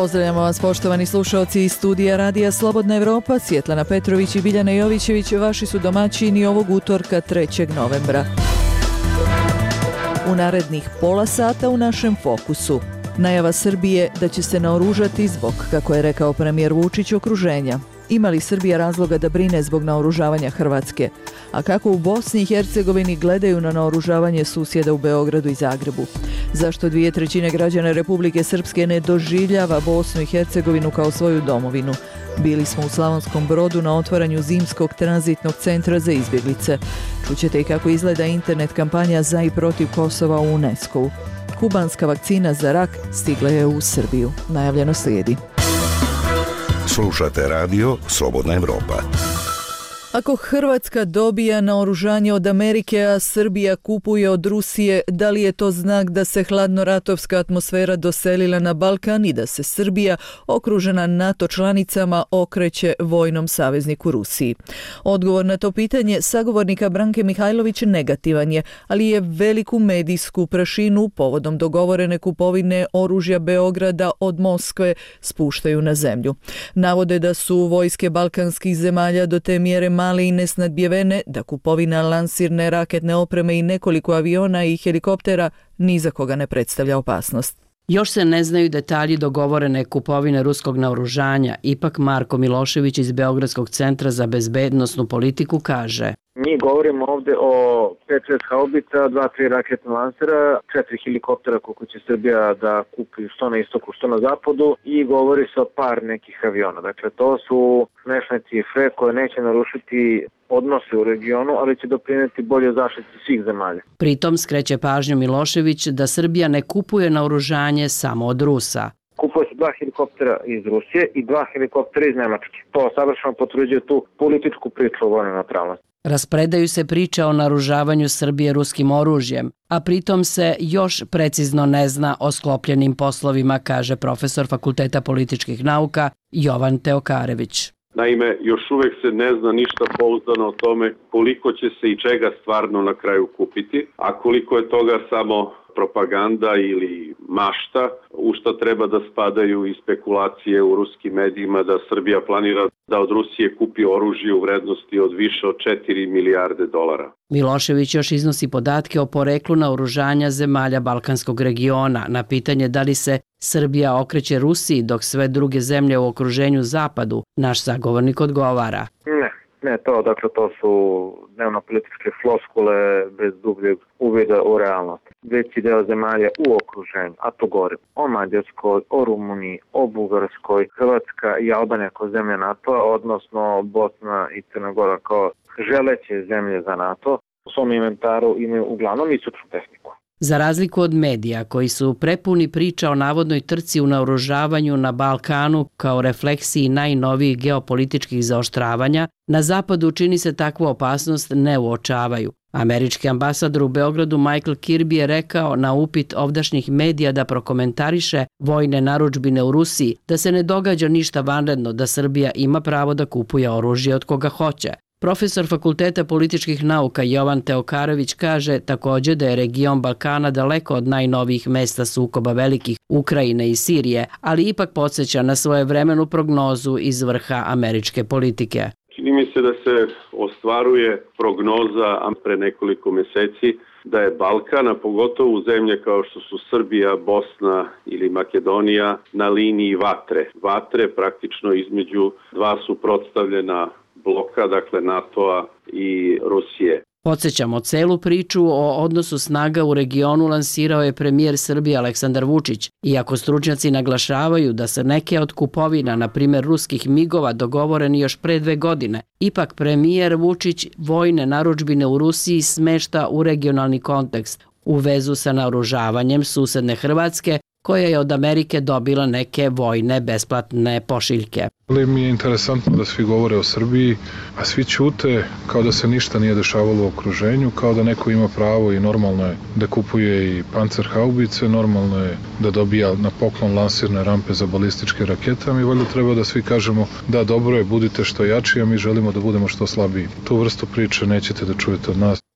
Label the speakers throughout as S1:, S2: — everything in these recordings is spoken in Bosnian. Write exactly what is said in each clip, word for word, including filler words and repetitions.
S1: Pozdravljamo vas poštovani slušalci iz studija Radija Slobodna Evropa. Svjetlana Petrović i Biljana Jovićević vaši su domaćini ovog utorka trećeg novembra. U narednih pola sata u našem fokusu. Najava Srbije da će se naoružati zbog, kako je rekao premijer Vučić, okruženja. Ima li Srbija razloga da brine zbog naoružavanja Hrvatske? A kako u Bosni i Hercegovini gledaju na naoružavanje susjeda u Beogradu i Zagrebu? Zašto dvije trećine građana Republike Srpske ne doživljava Bosnu i Hercegovinu kao svoju domovinu? Bili smo u Slavonskom Brodu na otvaranju zimskog tranzitnog centra za izbjeglice. Čućete i kako izgleda internet kampanja za i protiv Kosova u UNESCO-u. Kubanska vakcina za rak stigla je u Srbiju. Najavljeno slijedi.
S2: Slušate radio Slobodna Evropa.
S1: Ako Hrvatska dobija naoružanje od Amerike, a Srbija kupuje od Rusije, da li je to znak da se hladnoratovska atmosfera doselila na Balkan i da se Srbija, okružena NATO članicama, okreće vojnom savezniku Rusiji? Odgovor na to pitanje sagovornika Branke Mihajlović negativan je, ali je veliku medijsku prašinu povodom dogovorene kupovine oružja Beograda od Moskve spuštaju na zemlju. Navode da su vojske balkanskih zemalja do te mjere male i nesnadbjevene da kupovina lansirne raketne opreme i nekoliko aviona i helikoptera ni za koga ne predstavlja opasnost.
S3: Još se ne znaju detalji dogovorene kupovine ruskog naoružanja, ipak Marko Milošević iz Beogradskog centra za bezbednosnu politiku kaže:
S4: Mi govorimo ovdje o pet šest haubica, dva tri raketna lansera, četiri helikoptera koliko će Srbija da kupi što na istoku, što na zapadu i govori se o par nekih aviona. Dakle, to su smešne cifre koje neće narušiti odnose u regionu, ali će doprinijeti bolje zaštiti svih zemalja.
S3: Pritom skreće pažnju Milošević da Srbija ne kupuje naoružanje samo od Rusa.
S4: Kupuje se dva helikoptera iz Rusije i dva helikoptera iz Nemačke. To savršeno potvrđuje tu političku priču o vojnoj neutralnosti.
S3: Raspredaju se priče o naoružavanju Srbije ruskim oružjem, a pritom se još precizno ne zna o sklopljenim poslovima, kaže profesor Fakulteta političkih nauka Jovan Teokarević.
S5: Naime, još uvek se ne zna ništa pouzdano o tome koliko će se i čega stvarno na kraju kupiti, a koliko je toga samo propaganda ili mašta, u što treba da spadaju i spekulacije u ruskim medijima da Srbija planira da od Rusije kupi oružje u vrednosti od više od četiri milijarde dolara.
S3: Milošević još iznosi podatke o poreklu naoružanja zemalja Balkanskog regiona. Na pitanje da li se Srbija okreće Rusiji dok sve druge zemlje u okruženju zapadu, naš sagovornik odgovara:
S4: Ne, ne to, dakle to su dnevno-političke floskule bez dubljeg uvida u realnost. Veći deo zemalja u okruženju, a to govorim o Mađarskoj, o Rumuniji, o Bugarskoj, Hrvatska i Albanija kao zemlje NATO-a, odnosno Bosna i Crna Gora kao želeće zemlje za NATO, u svom inventaru imaju uglavnom istočnu tehniku.
S3: Za razliku od medija koji su prepuni priča o navodnoj trci u naoružavanju na Balkanu kao refleksiji najnovijih geopolitičkih zaoštravanja, na zapadu čini se takvu opasnost ne uočavaju. Američki ambasador u Beogradu Michael Kirby je rekao na upit ovdašnjih medija da prokomentariše vojne narudžbine u Rusiji da se ne događa ništa vanredno, da Srbija ima pravo da kupuje oružje od koga hoće. Profesor Fakulteta političkih nauka Jovan Teokarević kaže također da je region Balkana daleko od najnovijih mesta sukoba velikih Ukrajine i Sirije, ali ipak podsjeća na svojevremenu prognozu iz vrha američke politike.
S5: Čini mi se da se ostvaruje prognoza pre nekoliko meseci da je Balkan, a pogotovo u zemlje kao što su Srbija, Bosna ili Makedonija, na liniji vatre. Vatre praktično između dva suprotstavljena bloka, dakle NATO-a i Rusije.
S3: Podsjećamo, celu priču o odnosu snaga u regionu lansirao je premijer Srbije Aleksandar Vučić. Iako stručnjaci naglašavaju da se neke od kupovina, na primjer ruskih migova, dogovoreni još pre dve godine, ipak premijer Vučić vojne narudžbine u Rusiji smešta u regionalni kontekst, u vezu sa naoružavanjem susedne Hrvatske, koja je od Amerike dobila neke vojne besplatne pošiljke.
S6: Ali mi je interesantno da svi govore o Srbiji, a svi ćute kao da se ništa nije dešavalo u okruženju, kao da neko ima pravo i normalno je da kupuje i pancerhaubice, normalno je da dobija na poklon lansirne rampe za balističke rakete, a mi valjda treba da svi kažemo da dobro je, budite što jači, a mi želimo da budemo što slabiji. Tu vrstu priče nećete da čujete od nas.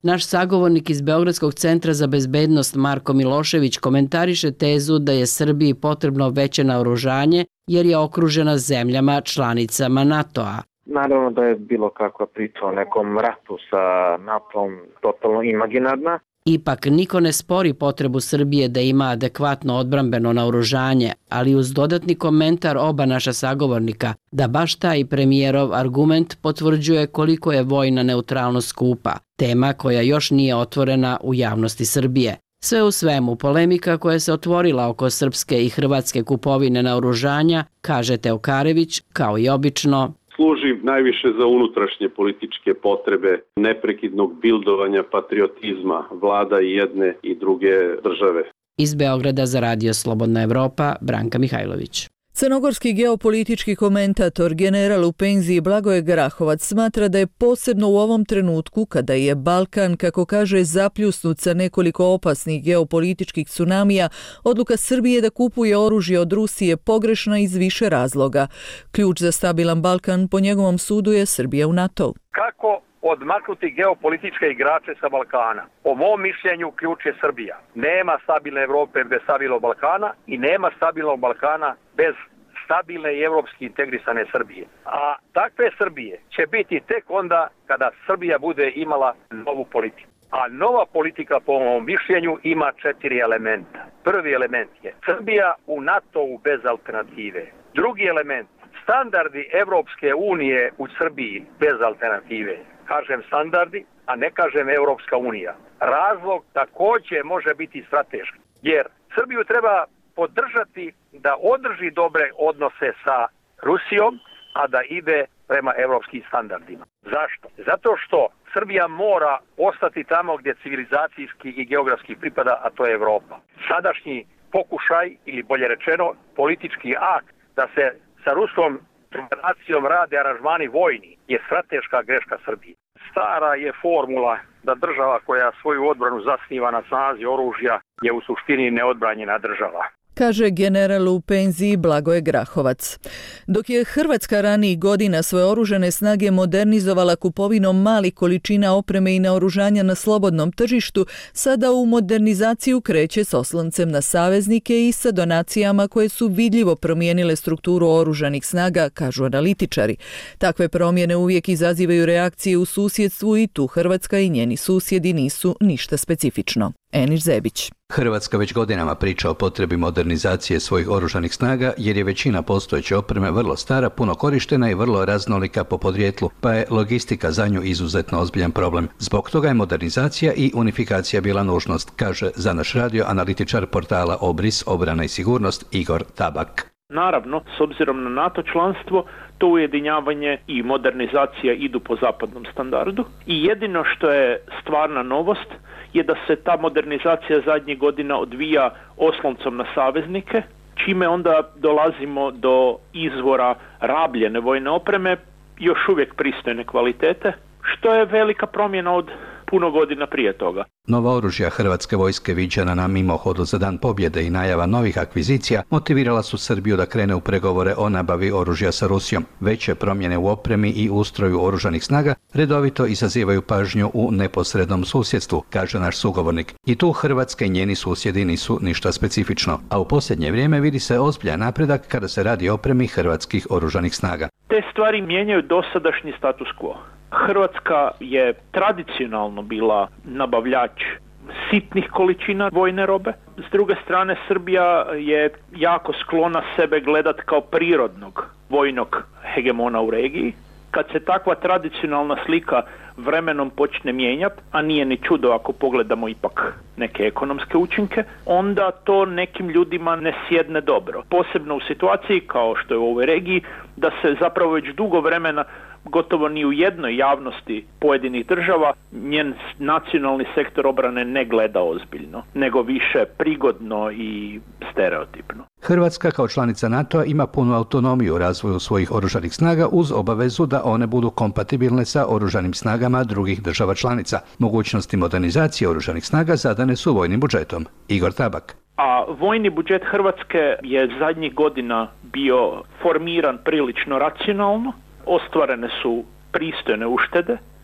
S3: Naš sagovornik iz Beogradskog centra za bezbednost Marko Milošević komentariše tezu da je Srbiji potrebno veće naoružanje jer je okružena zemljama članicama NATO-a.
S4: Naravno da je bilo kakva priča o nekom ratu sa NATO-om totalno imaginarna.
S3: Ipak niko ne spori potrebu Srbije da ima adekvatno odbrambeno naoružanje, ali uz dodatni komentar oba naša sagovornika da baš taj premijerov argument potvrđuje koliko je vojna neutralnost skupa, tema koja još nije otvorena u javnosti Srbije. Sve u svemu, polemika koja se otvorila oko srpske i hrvatske kupovine naoružanja, kaže Teokarević, kao i obično,
S5: služi najviše za unutrašnje političke potrebe neprekidnog bildovanja patriotizma vlada i jedne i druge države.
S3: Iz Beograda za Radio Slobodna Evropa, Branka Mihajlović.
S1: Crnogorski geopolitički komentator, general u penziji Blagoje Grahovac smatra da je posebno u ovom trenutku, kada je Balkan, kako kaže, zapljusnut sa nekoliko opasnih geopolitičkih tsunamija, odluka Srbije da kupuje oružje od Rusije pogrešna iz više razloga. Ključ za stabilan Balkan, po njegovom sudu, je Srbija u NATO.
S7: Kako odmaknuti geopolitičke igrače sa Balkana? Po mom mišljenju ključ je Srbija. Nema stabilne Evrope bez stabilnog Balkana i nema stabilnog Balkana bez stabilne i evropski integrisane Srbije. A takve Srbije će biti tek onda kada Srbija bude imala novu politiku. A nova politika po mom mišljenju ima četiri elementa. Prvi element je Srbija u NATO-u bez alternative. Drugi element, standardi Evropske unije u Srbiji bez alternative. Kažem standardi, a ne kažem Evropska unija. Razlog također može biti strateški, jer Srbiju treba podržati da održi dobre odnose sa Rusijom, a da ide prema evropskim standardima. Zašto? Zato što Srbija mora ostati tamo gdje civilizacijski i geografski pripada, a to je Evropa. Sadašnji pokušaj, ili bolje rečeno, politički akt da se sa Ruskom federacijom rade aranžmani vojni je strateška greška Srbije. Stara je formula da država koja svoju odbranu zasniva na snazi oružja je u suštini neodbranjena država,
S1: kaže general u penziji Blagoje Grahovac. Dok je Hrvatska ranijih godina svoje oružane snage modernizovala kupovinom malih količina opreme i naoružanja na slobodnom tržištu, sada u modernizaciju kreće s osloncem na saveznike i sa donacijama koje su vidljivo promijenile strukturu oružanih snaga, kažu analitičari. Takve promjene uvijek izazivaju reakcije u susjedstvu i tu Hrvatska i njeni susjedi nisu ništa specifično. Eniš Zebić.
S8: Hrvatska već godinama priča o potrebi modernizacije svojih oružanih snaga jer je većina postojeće opreme vrlo stara, puno korištena i vrlo raznolika po podrijetlu, pa je logistika za nju izuzetno ozbiljan problem. Zbog toga je modernizacija i unifikacija bila nužnost, kaže za naš radio analitičar portala Obris, obrana i sigurnost Igor Tabak.
S9: Naravno, s obzirom na NATO članstvo, to ujedinjavanje i modernizacija idu po zapadnom standardu i jedino što je stvarna novost je da se ta modernizacija zadnjih godina odvija osloncom na saveznike, čime onda dolazimo do izvora rabljene vojne opreme, još uvijek pristojne kvalitete, što je velika promjena od puno godina prije toga.
S8: Nova oružja hrvatske vojske viđena na mimohodu za Dan pobjede i najava novih akvizicija motivirala su Srbiju da krene u pregovore o nabavi oružja sa Rusijom. Veće promjene u opremi i ustroju oružanih snaga redovito izazivaju pažnju u neposrednom susjedstvu, kaže naš sugovornik. I tu Hrvatska i njeni susjedi nisu ništa specifično, a u posljednje vrijeme vidi se ozbiljan napredak kada se radi o opremi hrvatskih oružanih snaga.
S9: Te stvari mijenjaju dosadašnji status quo. Hrvatska je tradicionalno bila nabavljač sitnih količina vojne robe. S druge strane, Srbija je jako sklona sebe gledati kao prirodnog vojnog hegemona u regiji. Kad se takva tradicionalna slika vremenom počne mijenjati, a nije ni čudo ako pogledamo ipak neke ekonomske učinke, onda to nekim ljudima ne sjedne dobro. Posebno u situaciji kao što je u ovoj regiji, da se zapravo već dugo vremena gotovo ni u jednoj javnosti pojedinih država njen nacionalni sektor obrane ne gleda ozbiljno, nego više prigodno i stereotipno.
S8: Hrvatska kao članica NATO-a ima punu autonomiju u razvoju svojih oružanih snaga uz obavezu da one budu kompatibilne sa oružanim snagama drugih država članica. Mogućnosti modernizacije oružanih snaga zadane su vojnim budžetom. Igor Tabak.
S9: A vojni budžet Hrvatske je zadnjih godina bio formiran prilično racionalno. Ostvarene su pristojne uštede,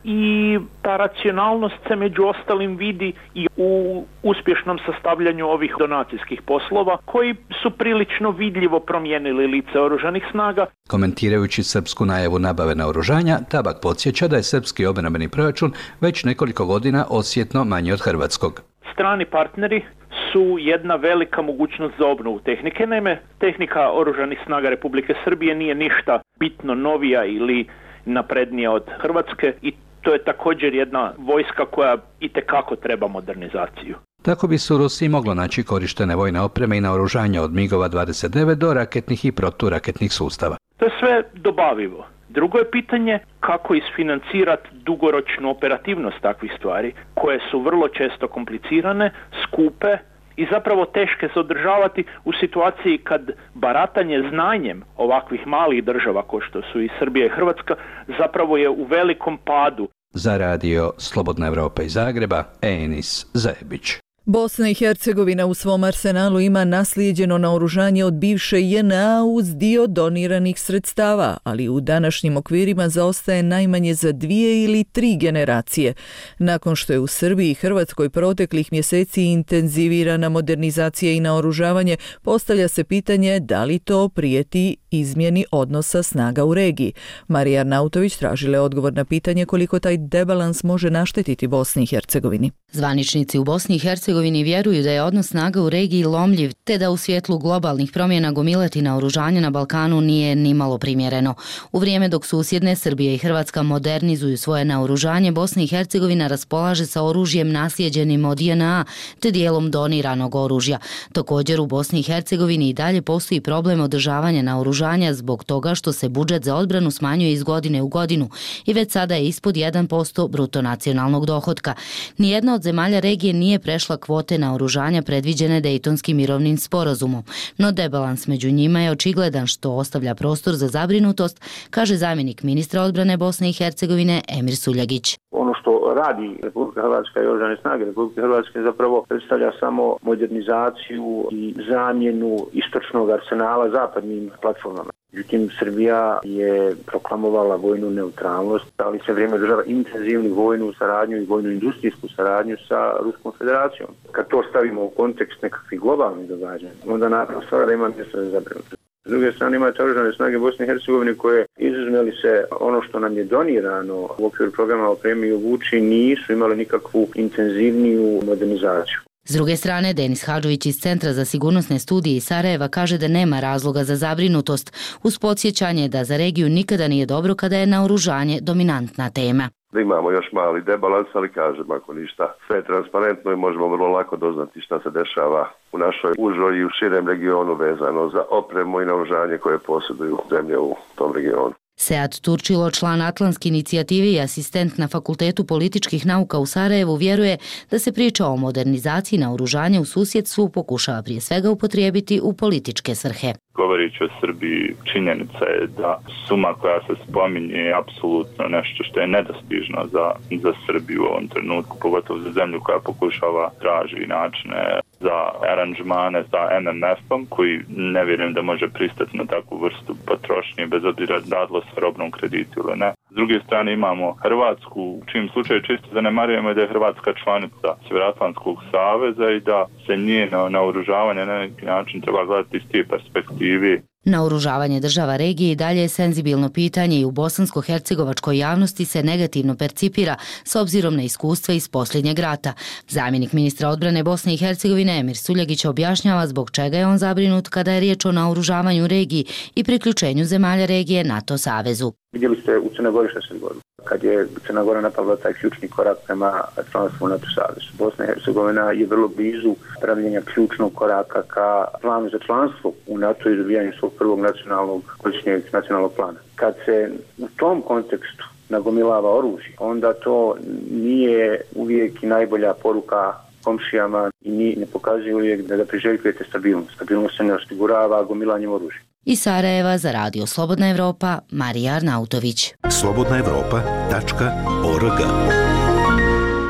S9: i ta racionalnost se među ostalim vidi i u uspješnom sastavljanju ovih donacijskih poslova koji su prilično vidljivo promijenili lice oružanih snaga.
S8: Komentirajući srpsku najavu nabave naoružanja, Tabak podsjeća da je srpski obrambeni proračun već nekoliko godina osjetno manji od hrvatskog.
S9: Strani partneri su jedna velika mogućnost za obnovu tehnike. Naime, tehnika oružanih snaga Republike Srbije nije ništa bitno novija ili naprednija od Hrvatske i to je također jedna vojska koja itekako treba modernizaciju.
S8: Tako bi se u Rusiji moglo naći korištene vojne opreme i naoružanja od migova dvadeset devet do raketnih i proturaketnih sustava.
S9: To je sve dobavivo. Drugo je pitanje kako isfinancirati dugoročnu operativnost takvih stvari, koje su vrlo često komplicirane, skupe i zapravo teške se održavati u situaciji kad baratanje znanjem ovakvih malih država kao što su i Srbija i Hrvatska zapravo je u velikom padu.
S8: Za radio Slobodna Evropa iz Zagreba, Enis Zajebić.
S1: Bosna i Hercegovina u svom arsenalu ima naslijeđeno naoružanje od bivše J N A uz dio doniranih sredstava, ali u današnjim okvirima zaostaje najmanje za dvije ili tri generacije. Nakon što je u Srbiji i Hrvatskoj proteklih mjeseci intenzivirana modernizacija i naoružavanje, postavlja se pitanje da li to prijeti izmjeni odnosa snaga u regiji. Marija Arnautović tražila je odgovor na pitanje koliko taj debalans može naštetiti Bosni i Hercegovini.
S10: Zvaničnici u Bosni i Hercegovini vjeruju da je odnos snaga u regiji lomljiv, te da u svjetlu globalnih promjena gomilati naoružanje na Balkanu nije ni malo primjereno. U vrijeme dok susjedne Srbija i Hrvatska modernizuju svoje naoružanje, Bosna i Hercegovina raspolaže sa oružjem naslijeđenim od J N A, te dijelom doniranog oružja. Također u Bosni i Hercegovini i dalje postoji problem održavanja naoružanja zbog toga što se budžet za odbranu smanjuje iz godine u godinu i već sada je ispod jedan posto bruto nacionalnog dohotka. Nijedna od zemalja regije nije prešla kvote naoružanja predviđene Dejtonskim mirovnim sporazumom, no debalans među njima je očigledan što ostavlja prostor za zabrinutost, kaže zamjenik ministra odbrane Bosne i Hercegovine Emir Suljagić.
S11: Ono što radi Republika Hrvatska i oružane snage Republike Hrvatske zapravo predstavlja samo modernizaciju i zamjenu istočnog arsenala zapadnim platformama. Međutim, Srbija je proklamovala vojnu neutralnost, ali se vrijeme održava intenzivnu vojnu saradnju i vojnu industrijsku saradnju sa Ruskom federacijom. Kad to stavimo u kontekst nekakvih globalnih događanja, onda naravno stvar da ima mjesto za zabrinutost. S druge strane imate oružane snage Bosne i Hercegovine koje, izuzmeli se ono što nam je donirano u okviru programa Opremi i obuči, nisu imali nikakvu intenzivniju modernizaciju.
S10: S druge strane, Denis Hadžović iz Centra za sigurnosne studije iz Sarajeva kaže da nema razloga za zabrinutost, uz podsjećanje da za regiju nikada nije dobro kada je naoružanje dominantna tema.
S12: Da imamo još mali debalans, ali kažem, ako ništa, sve je transparentno i možemo vrlo lako doznati šta se dešava u našoj užoj i u širem regionu vezano za opremu i naoružanje koje posjeduju zemlje u tom regionu.
S10: Sead Turčilo, član Atlantske inicijative i asistent na Fakultetu političkih nauka u Sarajevu, vjeruje da se priča o modernizaciji naoružanja u susjedstvu pokušava prije svega upotrijebiti u političke svrhe.
S13: Govoreći o Srbiji, činjenica je da suma koja se spominje je apsolutno nešto što je nedostižno za, za Srbiju u ovom trenutku, pogotovo za zemlju koja pokušava traži načine za aranžmane sa M M F-om, koji ne vjerujem da može pristati na takvu vrstu potrošnje, bez obzira radilo se robnom kreditu ili ne. S druge strane imamo Hrvatsku, u čim slučaju čisto zanemarujemo da je Hrvatska članica Sjevernoatlantskog saveza i da se njeno naoružavanje na neki način treba gledati iz te perspektive.
S10: Naoružavanje država regije i dalje je senzibilno pitanje i u bosansko-hercegovačkoj javnosti se negativno percipira s obzirom na iskustva iz posljednjeg rata. Zamjenik ministra odbrane Bosne i Hercegovine Emir Suljagić objašnjava zbog čega je on zabrinut kada je riječ o naoružavanju regiji i priključenju zemalja regije NATO savezu.
S11: Vidjeli ste u Crnoj Gori što se dogodilo. Kad je Crna Gora napravila taj ključni korak prema članstvu u NATO savezu. Bosna i Hercegovina je vrlo blizu pravljenja ključnog koraka ka planu za članstvo u NATO i dobijanju svog prvog nacionalnog godišnjeg nacionalnog plana. Kad se u tom kontekstu nagomilava oružje, onda to nije uvijek i najbolja poruka komšijama i ne pokazuje uvijek da, da priželjkujete stabilnost. Stabilnost se ne osigurava gomilanjem oružja.
S10: Iz Sarajeva za radio Slobodna Evropa, Marija Arnautović.
S2: slobodna evropa tačka org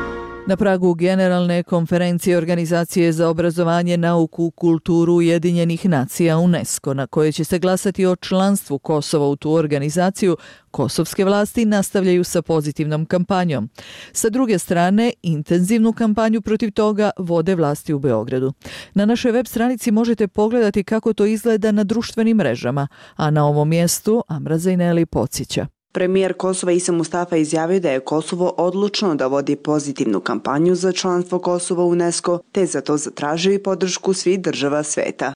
S1: Na pragu Generalne konferencije Organizacije za obrazovanje, nauku, kulturu Ujedinjenih nacija UNESCO, na koje će se glasati o članstvu Kosova u tu organizaciju, kosovske vlasti nastavljaju sa pozitivnom kampanjom. Sa druge strane, intenzivnu kampanju protiv toga vode vlasti u Beogradu. Na našoj web stranici možete pogledati kako to izgleda na društvenim mrežama, a na ovom mjestu Amra Zajneli podsjeća.
S14: Premijer Kosova Isa Mustafa izjavio da je Kosovo odlučno da vodi pozitivnu kampanju za članstvo Kosova u UNESCO, te za to zatražio i podršku svih država sveta.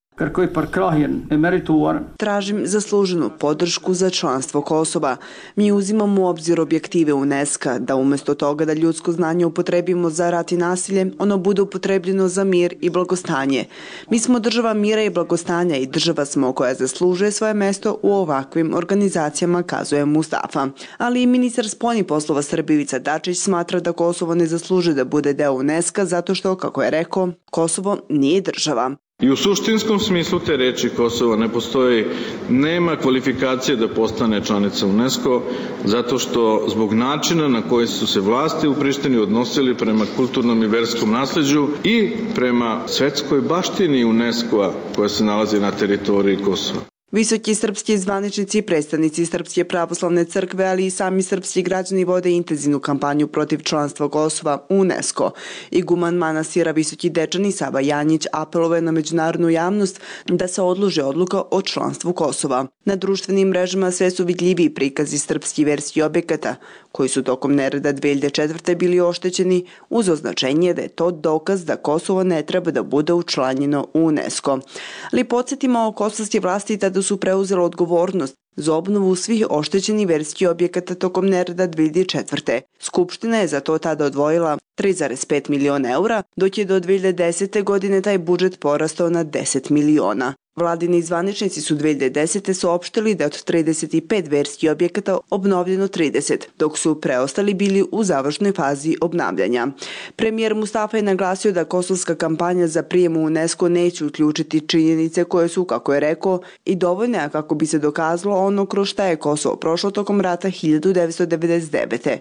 S14: Tražim zasluženu podršku za članstvo Kosova. Mi uzimamo u obzir objektive UNESCO da umjesto toga da ljudsko znanje upotrebimo za rat i nasilje, ono bude upotrebljeno za mir i blagostanje. Mi smo država mira i blagostanja i država smo koja zaslužuje svoje mesto u ovakvim organizacijama, kazuje Mustafa. Ali i ministar spoljnih poslova Srbije Ivica Dačić smatra da Kosovo ne zaslužuje da bude deo UNESCO zato što, kako je rekao, Kosovo nije država.
S15: I u suštinskom smislu te reči Kosovo ne postoji, nema kvalifikacije da postane članica UNESCO, zato što zbog načina na koji su se vlasti u Prištini odnosili prema kulturnom i verskom nasleđu i prema svetskoj baštini UNESCO-a koja se nalazi na teritoriji Kosova.
S14: Visoki srpski zvaničnici, predstavnici Srpske pravoslavne crkve, ali i sami srpski građani vode intenzivnu kampanju protiv članstva Kosova u UNESCO. Iguman manastira Visoki Dečani Sava Janjić apelovao na međunarodnu javnost da se odloži odluka o članstvu Kosova. Na društvenim mrežama sve su vidljiviji prikazi srpskih verskih objekata, koji su tokom nereda dve hiljade četvrte bili oštećeni uz označenje da je to dokaz da Kosovo ne treba da bude učlanjeno u UNESCO. Ali podsjetimo, kosovske vlasti tada su preuzele odgovornost za obnovu svih oštećenih verskih objekata tokom nereda dve hiljade četvrte. Skupština je za to tada odvojila tri zarez pet miliona eura, dok je do dve hiljade desete. godine taj budžet porastao na deset miliona. Vladini zvaničnici su dve hiljade desete. saopštili da je od trideset pet verskih objekata obnovljeno trideset, dok su preostali bili u završnoj fazi obnavljanja. Premijer Mustafa je naglasio da kosovska kampanja za prijem u UNESCO neće uključiti činjenice koje su, kako je rekao, i dovoljne kako bi se dokazalo ono kroz šta je Kosovo prošlo tokom rata hiljadu devetsto devedeset devete.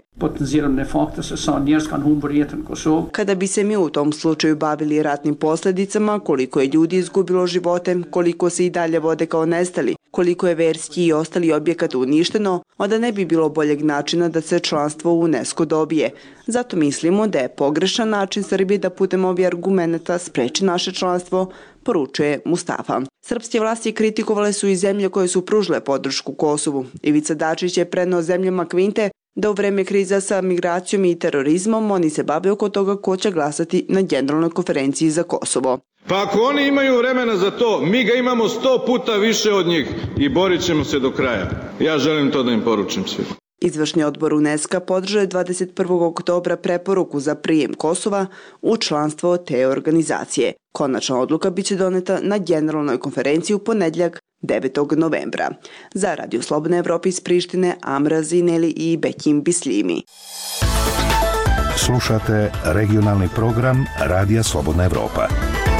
S14: Kada bi se mi u tom slučaju bavili ratnim posljedicama, koliko je ljudi izgubilo živote, koliko se i dalje vode kao nestali, koliko je verski i ostali objekat uništeno, onda ne bi bilo boljeg načina da se članstvo u UNESCO dobije. Zato mislimo da je pogrešan način Srbije da putem ovih argumenata spreči naše članstvo, poručuje Mustafa. Srpske vlasti kritikovale su i zemlje koje su pružile podršku Kosovu. Ivica Dačić je preneo zemljama Kvinte da u vreme kriza sa migracijom i terorizmom oni se bave oko toga ko će glasati na Generalnoj konferenciji za Kosovo.
S15: Pa ako oni imaju vremena za to, mi ga imamo sto puta više od njih i borit ćemo se do kraja. Ja želim to da im poručim svima.
S14: Izvršni odbor UNESCO podržao je dvadeset prvog oktobra preporuku za prijem Kosova u članstvo te organizacije. Konačna odluka biće doneta na Generalnoj konferenciji u ponedjeljak devetog novembra. Za Radio Slobodna Evropa iz Prištine, Amra Zajneli i Bekim Bislimi.
S2: Slušate regionalni program Radija Slobodna Evropa.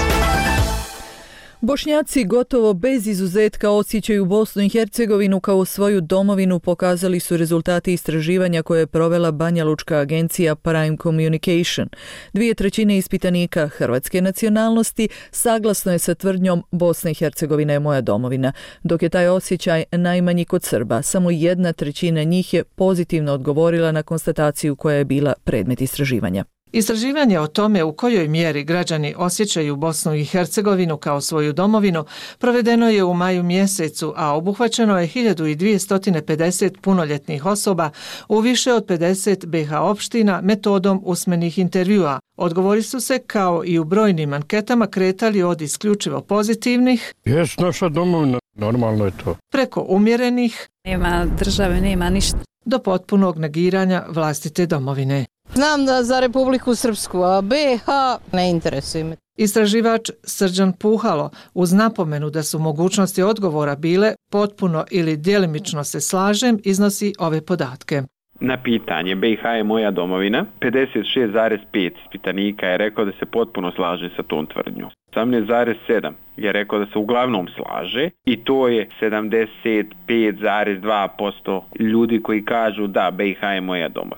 S1: Bošnjaci gotovo bez izuzetka osjećaju Bosnu i Hercegovinu kao svoju domovinu, pokazali su rezultati istraživanja koje je provela banjalučka agencija Prime Communication. Dvije trećine ispitanika hrvatske nacionalnosti saglasno je sa tvrdnjom Bosna i Hercegovina je moja domovina, dok je taj osjećaj najmanji kod Srba. Samo jedna trećina njih je pozitivno odgovorila na konstataciju koja je bila predmet istraživanja.
S16: Istraživanje o tome u kojoj mjeri građani osjećaju Bosnu i Hercegovinu kao svoju domovinu provedeno je u maju mjesecu, a obuhvaćeno je hiljadu dvjesto pedeset punoljetnih osoba u više od pedeset be ha opština metodom usmenih intervjua. Odgovori su se, kao i u brojnim anketama, kretali od isključivo pozitivnih,
S17: jes naša domovina, normalno je to,
S16: preko umjerenih,
S18: nema države, nema ništa,
S16: do potpunog negiranja vlastite domovine.
S19: Znam da za Republiku Srpsku, a be ha ne interesuje me.
S16: Istraživač Srđan Puhalo, uz napomenu da su mogućnosti odgovora bile potpuno ili djelimično se slažem, iznosi ove podatke.
S20: Na pitanje be ha je moja domovina, pedeset šest zarez pet ispitanika je rekao da se potpuno slaže sa tom tvrdnjom. osamnaest zarez sedam je rekao da se uglavnom slaže i to je sedamdeset pet zarez dva posto ljudi koji kažu da be ha je moja domovina.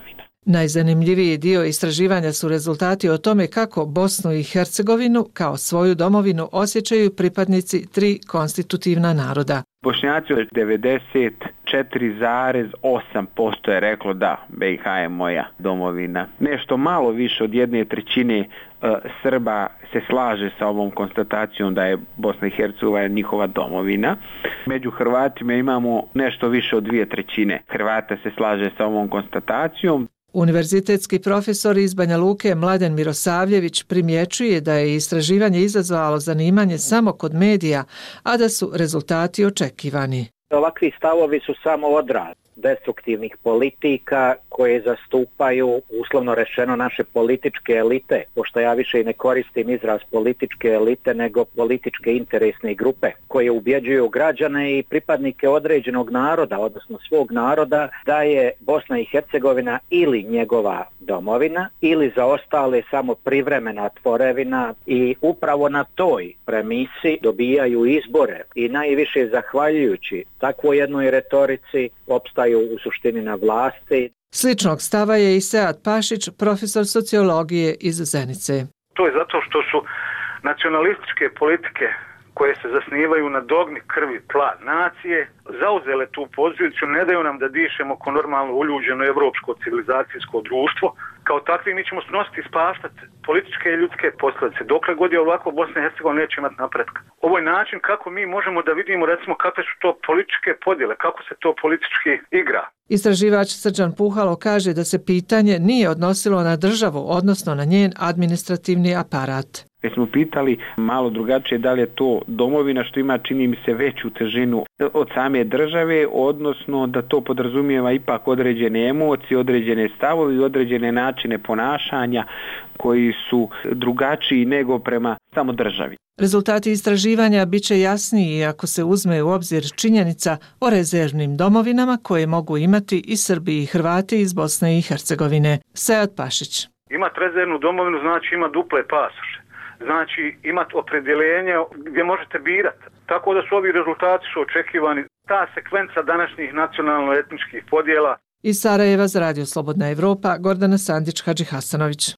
S16: Najzanimljiviji dio istraživanja su rezultati o tome kako Bosnu i Hercegovinu kao svoju domovinu osjećaju pripadnici tri konstitutivna naroda.
S20: Bošnjaci od devedeset četiri zarez osam posto je reklo da, B i H je moja domovina. Nešto malo više od jedne trećine uh, Srba se slaže sa ovom konstatacijom da je Bosna i Hercegovina njihova domovina. Među Hrvatima imamo nešto više od dvije trećine Hrvata se slaže sa ovom konstatacijom.
S16: Univerzitetski profesor iz Banja Luke Mladen Mirosavljević primjećuje da je istraživanje izazvalo zanimanje samo kod medija, a da su rezultati očekivani.
S21: Ovakvi stavovi su samo odraz destruktivnih politika koje zastupaju, uslovno rečeno, naše političke elite, pošto ja više i ne koristim izraz političke elite, nego političke interesne grupe koje ubjeđuju građane i pripadnike određenog naroda, odnosno svog naroda, da je Bosna i Hercegovina ili njegova domovina, ili za ostale samo privremena tvorevina, i upravo na toj premisi dobijaju izbore i najviše zahvaljujući takvoj jednoj retorici opstaju u suštini na vlasti.
S16: Sličnog stava je i Sead Pašić, profesor sociologije iz Zenice.
S22: To je zato što su nacionalističke politike koje se zasnivaju na dogmi krvi, tla, nacije, zauzele tu poziciju, ne daju nam da dišemo ko normalno uljuđeno evropsko civilizacijsko društvo. Kao takvi mi ćemo snositi i spaštati političke i ljudske posljedice. Dokle god je ovako, Bosna i Hercegovina neće imati napretka. Ovo je način kako mi možemo da vidimo, recimo, kakve su to političke podjele, kako se to politički igra.
S16: Istraživač Srđan Puhalo kaže da se pitanje nije odnosilo na državu, odnosno na njen administrativni aparat.
S20: Već smo pitali malo drugačije da li je to domovina što ima, čini mi se, veću težinu od same države, odnosno da to podrazumijeva ipak određene emocije, određene stavovi i određene načine ponašanja koji su drugačiji nego prema samo državi.
S16: Rezultati istraživanja bit će jasniji ako se uzme u obzir činjenica o rezervnim domovinama koje mogu imati i Srbi i Hrvati iz Bosne i Hercegovine. Sead Pašić.
S22: Imati rezervnu domovinu znači ima duple pasoše. Znači imati opredjeljenje gdje možete birati. Tako da su ovi rezultati su očekivani. Ta sekvenca današnjih nacionalno-etničkih podjela.
S16: Iz Sarajeva za Radio Slobodna Evropa, Gordana Sandić-Hadžihasanović.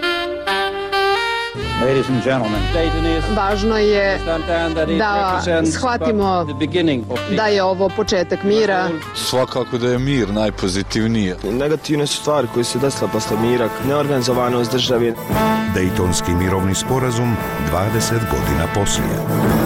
S23: Važno je da shvatimo da je ovo početak mira.
S24: Svakako da je mir najpozitivnije.
S25: Negativne su stvari koje se desile posle mira, neorganizovanost države.
S2: Dejtonski mirovni sporazum dvadeset godina poslije.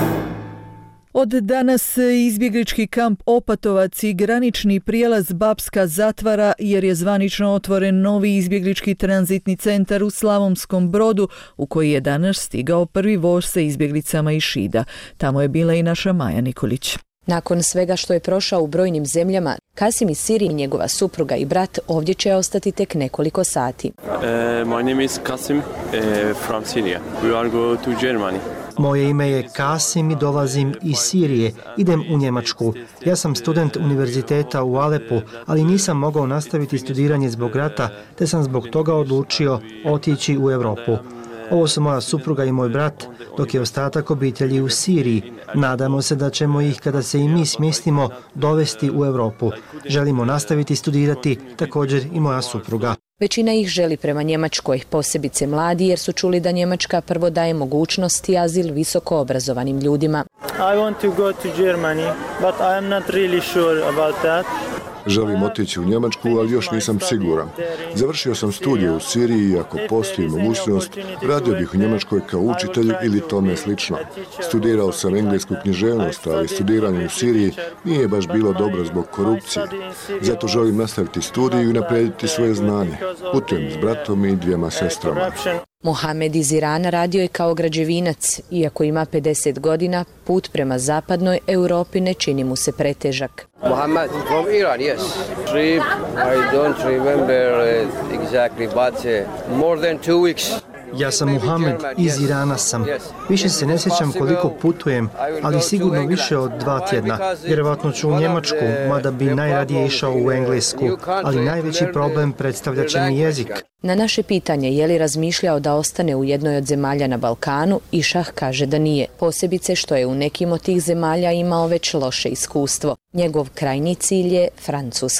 S1: Od danas izbjeglički kamp Opatovac i granični prijelaz Bapska zatvara jer je zvanično otvoren novi izbjeglički tranzitni centar u Slavonskom Brodu u koji je danas stigao prvi voz sa izbjeglicama iz Šida. Tamo je bila i naša Maja Nikolić.
S26: Nakon svega što je prošao u brojnim zemljama, Kasim iz Sirije, njegova supruga i brat ovdje će ostati tek nekoliko sati.
S27: Uh, my name is Kasim uh, from Syria. We are go to Germany.
S28: Moje ime je Kasim i dolazim iz Sirije. Idem u Njemačku. Ja sam student univerziteta u Alepu, ali nisam mogao nastaviti studiranje zbog rata, te sam zbog toga odlučio otići u Europu. Ovo su moja supruga i moj brat, dok je ostatak obitelji u Siriji. Nadamo se da ćemo ih, kada se i mi smjestimo, dovesti u Europu. Želimo nastaviti studirati, također i moja supruga.
S26: Većina ih želi prema Njemačkoj, posebice mladi, jer su čuli da Njemačka prvo daje mogućnost i azil visoko obrazovanim ljudima.
S29: I want to go to Germany, but I am not really sure about that.
S30: Želim otići u Njemačku, ali još nisam siguran. Završio sam studije u Siriji i ako postoji mogućnost, radio bih u Njemačkoj kao učitelj ili tome slično. Studirao sam englesku književnost, ali studiranje u Siriji nije baš bilo dobro zbog korupcije. Zato želim nastaviti studiju i naprediti svoje znanje. Putujem s bratom i dvijema sestrama.
S26: Mohamed iz Irana radio je kao građevinac. Iako ima pedeset godina, put prema zapadnoj Europi ne čini mu se pretežak.
S31: Mohamed from Iran, yes. Trip, I don't remember exactly, but more than two weeks.
S28: Ja sam Muhammed, iz Irana sam. Više se ne sjećam koliko putujem, ali sigurno više od dva tjedna. Vjerovatno ću u Njemačku, mada bi najradije išao u Englesku, ali najveći problem predstavlja će mi jezik.
S26: Na naše pitanje je li razmišljao da ostane u jednoj od zemalja na Balkanu, Išah kaže da nije, posebice što je u nekim od tih zemalja imao već loše iskustvo. Njegov krajnji cilj je Francuska.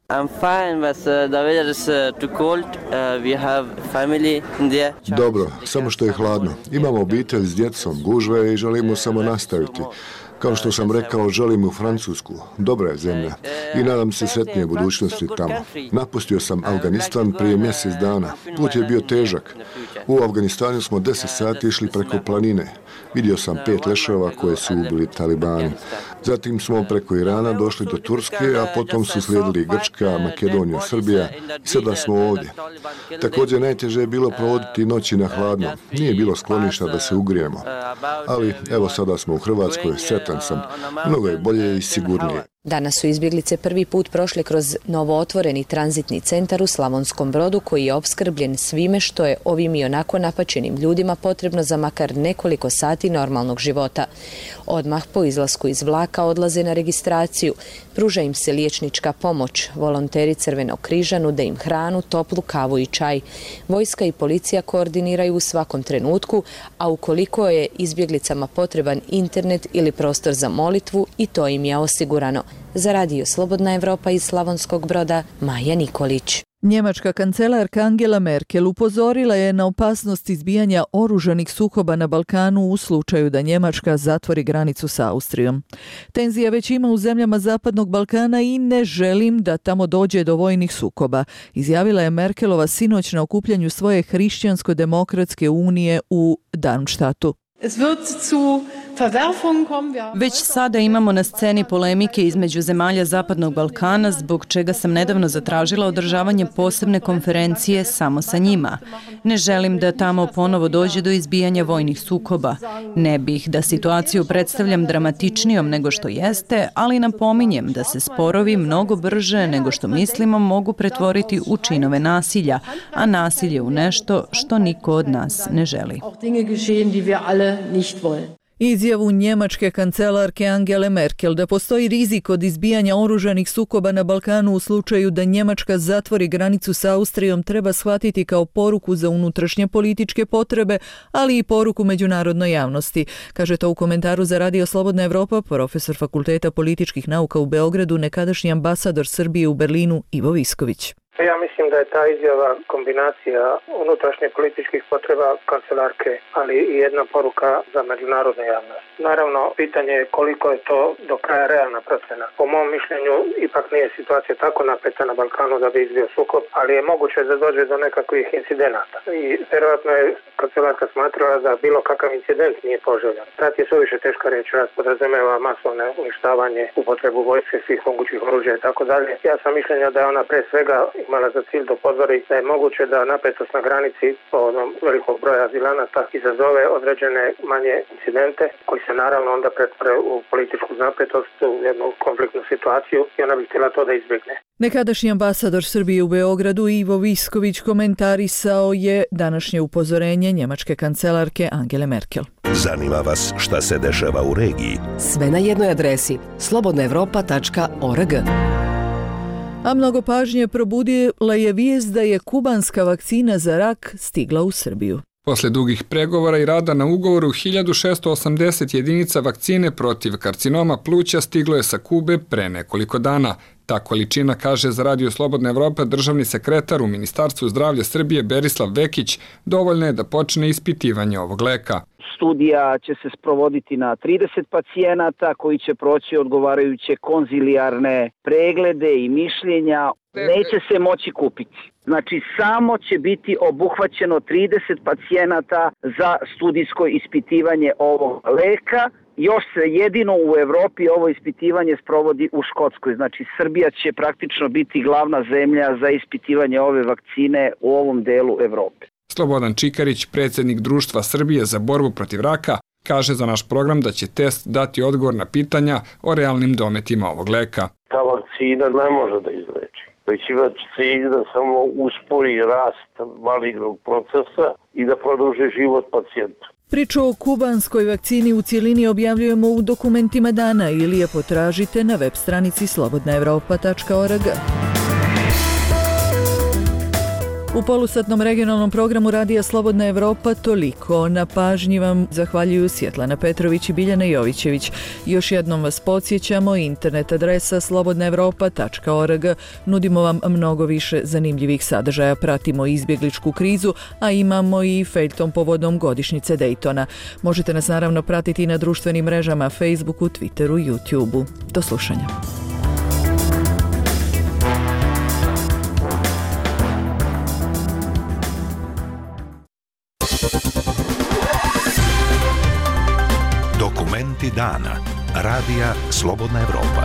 S31: I'm fine, but uh, the weather is uh, too cold. Uh, we have family there.
S30: Dobro, samo što je hladno. Imamo obitelj s djecom, gužve i želimo samo nastaviti. Kao što sam rekao, želim u Francusku. Dobra je zemlja i nadam se sretnije budućnosti tamo. Napustio sam Afganistan prije mjesec dana. Put je bio težak. U Afganistanu smo deset sati išli preko planine. Vidio sam pet leševa koje su ubili talibani. Zatim smo preko Irana došli do Turske, a potom su slijedili Grčka, Makedonija, Srbija i sada smo ovdje. Također najteže je bilo provoditi noći na hladno. Nije bilo skloništa da se ugrijemo. Ali evo sada smo u Hrvatskoj, sretan sam. Mnogo je bolje i sigurnije.
S26: Danas su izbjeglice prvi put prošle kroz novootvoreni tranzitni centar u Slavonskom Brodu koji je opskrbljen svime što je ovim i onako napačenim ljudima potrebno za makar nekoliko sati normalnog života. Odmah po izlasku iz vlaka odlaze na registraciju, pruža im se liječnička pomoć, volonteri Crvenog križa nude im hranu, toplu kavu i čaj. Vojska i policija koordiniraju u svakom trenutku, a ukoliko je izbjeglicama potreban internet ili prostor za molitvu, i to im je osigurano. Za Radio Slobodna Evropa iz Slavonskog Broda, Maja Nikolić.
S1: Njemačka kancelarka Angela Merkel upozorila je na opasnost izbijanja oružanih sukoba na Balkanu u slučaju da Njemačka zatvori granicu s Austrijom. Tenzija već ima u zemljama Zapadnog Balkana i ne želim da tamo dođe do vojnih sukoba, izjavila je Merkelova sinoć na okupljanju svoje Hrišćansko-demokratske unije u Darmstadtu.
S3: Već sada imamo na sceni polemike između zemalja Zapadnog Balkana, zbog čega sam nedavno zatražila održavanje posebne konferencije samo sa njima. Ne želim da tamo ponovo dođe do izbijanja vojnih sukoba. Ne bih da situaciju predstavljam dramatičnijom nego što jeste, ali napominjem da se sporovi mnogo brže nego što mislimo mogu pretvoriti u činove nasilja, a nasilje u nešto što niko od nas ne želi.
S1: Izjavu njemačke kancelarke Angele Merkel da postoji rizik od izbijanja oružanih sukoba na Balkanu u slučaju da Njemačka zatvori granicu s Austrijom treba shvatiti kao poruku za unutrašnje političke potrebe, ali i poruku međunarodnoj javnosti. Kaže to u komentaru za Radio Slobodna Evropa profesor Fakulteta političkih nauka u Beogradu, nekadašnji ambasador Srbije u Berlinu Ivo Visković.
S4: Ja mislim da je ta izjava kombinacija unutrašnje političkih potreba kancelarke, ali i jedna poruka za međunarodnu javnost. Naravno, pitanje je koliko je to do kraja realna procena. Po mom mišljenju, ipak nije situacija tako napeta na Balkanu da bi izbio sukob, ali je moguće da dođe do nekakvih incidenata. I vjerojatno je kancelarka smatrala da bilo kakav incident nije poželjan. Rat je suviše teška riječ, rat podrazumijeva masovne uništavanje, upotrebu vojske, svih mogućih oružja i tako dalje. Ja sam mišljenja da je ona pre svega imala za cilj da upozori da je moguće da napetost na granici povodom velikog broja azilanata izazove određene manje incidente koji se naravno onda pretvore u političku napetost, u jednu konfliktnu situaciju i ona bi htjela to da izbjegne.
S1: Nekadašnji ambasador Srbije u Beogradu Ivo Visković komentarisao je današnje upozorenje njemačke kancelarke Angele Merkel.
S2: Zanima vas šta se dešava u regiji?
S5: Sve na jednoj adresi slobodna evropa tačka org.
S1: A mnogo pažnje probudila je vijest da je kubanska vakcina za rak stigla u Srbiju.
S6: Posle dugih pregovora i rada na ugovoru, hiljadu šesto osamdeset jedinica vakcine protiv karcinoma pluća stiglo je sa Kube pre nekoliko dana. Ta količina, kaže za Radio Slobodna Evropa državni sekretar u Ministarstvu zdravlja Srbije Berislav Vekić, dovoljno je da počne ispitivanje ovog leka.
S7: Studija će se sprovoditi na trideset pacijenata koji će proći odgovarajuće konzilijarne preglede i mišljenja. Neće se moći kupiti. Znači samo će biti obuhvaćeno trideset pacijenata za studijsko ispitivanje ovog leka. Još se jedino u Evropi ovo ispitivanje sprovodi u Škotskoj. Znači Srbija će praktično biti glavna zemlja za ispitivanje ove vakcine u ovom delu Evrope.
S6: Slobodan Čikarić, predsjednik Društva Srbije za borbu protiv raka, kaže za naš program da će test dati odgovor na pitanja o realnim dometima ovog leka.
S8: Ta vakcina ne može da izleči, već ima cilj da samo uspori rast malignog procesa i da produži život pacijentu.
S1: Priču o kubanskoj vakcini u cijelini objavljujemo u dokumentima dana ili je potražite na web stranici slobodna evropa tačka org. U polusatnom regionalnom programu Radija Slobodna Evropa toliko. Na pažnji vam zahvaljuju Svjetlana Petrović i Biljana Jovićević. Još jednom vas podsjećamo, internet adresa slobodna evropa tačka org. Nudimo vam mnogo više zanimljivih sadržaja. Pratimo izbjegličku krizu, a imamo i feljton povodom godišnjice Daytona. Možete nas naravno pratiti i na društvenim mrežama Facebooku, Twitteru, YouTubeu. Do slušanja.
S2: Dokumenti dana. Radija Slobodna Evropa.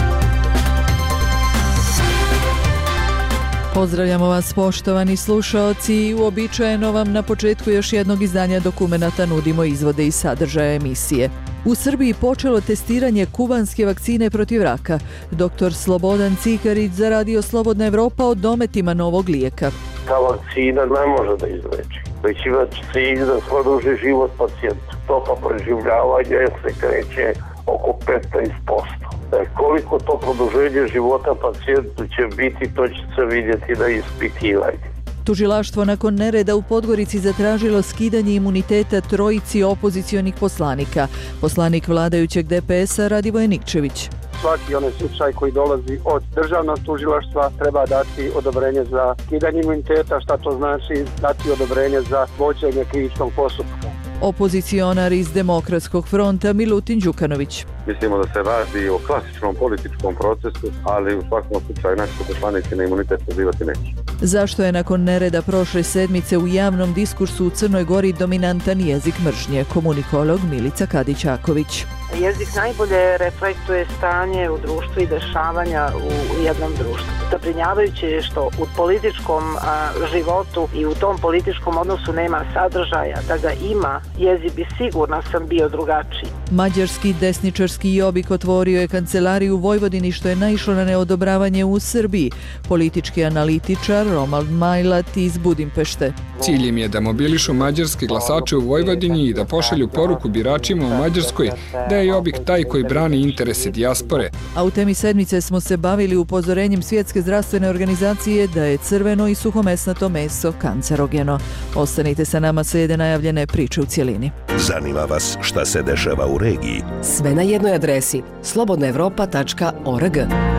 S1: Pozdravljamo vas, poštovani slušaoci, i uobičajeno vam na početku još jednog izdanja dokumenata nudimo izvode i sadržaja emisije. U Srbiji počelo testiranje kubanske vakcine protiv raka. Doktor Slobodan Cikarić za Radio Slobodna Evropa o dometima novog lijeka.
S8: Ta vakcina ne može da izleči, već ima cilj da produži život pacijentu. Stopa preživljavanja se kreće oko petnaest posto. E, koliko to produženje života pacijentu će biti, to će se vidjeti na ispitivanju.
S1: Tužilaštvo nakon nereda u Podgorici zatražilo skidanje imuniteta trojici opozicionih poslanika. Poslanik vladajućeg D P S-a Radivoj Nikčević.
S9: Svaki onaj slučaj koji dolazi od državnog tužilaštva treba dati odobrenje za skidanje imuniteta, šta to znači dati odobrenje za vođenje krivičnog postupka.
S1: Opozicionar iz Demokratskog fronta Milutin Đukanović.
S10: Mislimo da se radi o klasičnom političkom procesu, ali u svakom slučaju naši poslanici na imunitet pozivati neće.
S1: Zašto je nakon nereda prošle sedmice u javnom diskursu u Crnoj Gori dominantan jezik mržnje? Komunikolog Milica Kadić-Aković.
S11: Jezik najbolje reflektuje stanje u društvu i dešavanja u jednom društvu. Zabrinjavajuće je što u političkom a, životu i u tom političkom odnosu nema sadržaja. Da ga ima, jezik bi sigurno sam bio drugačiji.
S1: Mađarski desničarski Jobbik otvorio je kancelariju u Vojvodini, što je naišlo na neodobravanje u Srbiji. Politički analitičar Romald Majlat iz Budimpešte.
S6: Cilj im je da mobilišu mađarske glasače u Vojvodini i da pošalju poruku biračima u Mađarskoj da je Jobbik taj koji brani interese dijaspore.
S1: A u temi sedmice smo se bavili upozorenjem Svjetske zdravstvene organizacije da je crveno i suhomesnato meso kancerogeno. Ostanite sa nama, slijede najavljene priče u cjelini.
S2: Zanima vas šta se dešava u regiji?
S5: Sve na jednoj adresi slobodna evropa tačka org.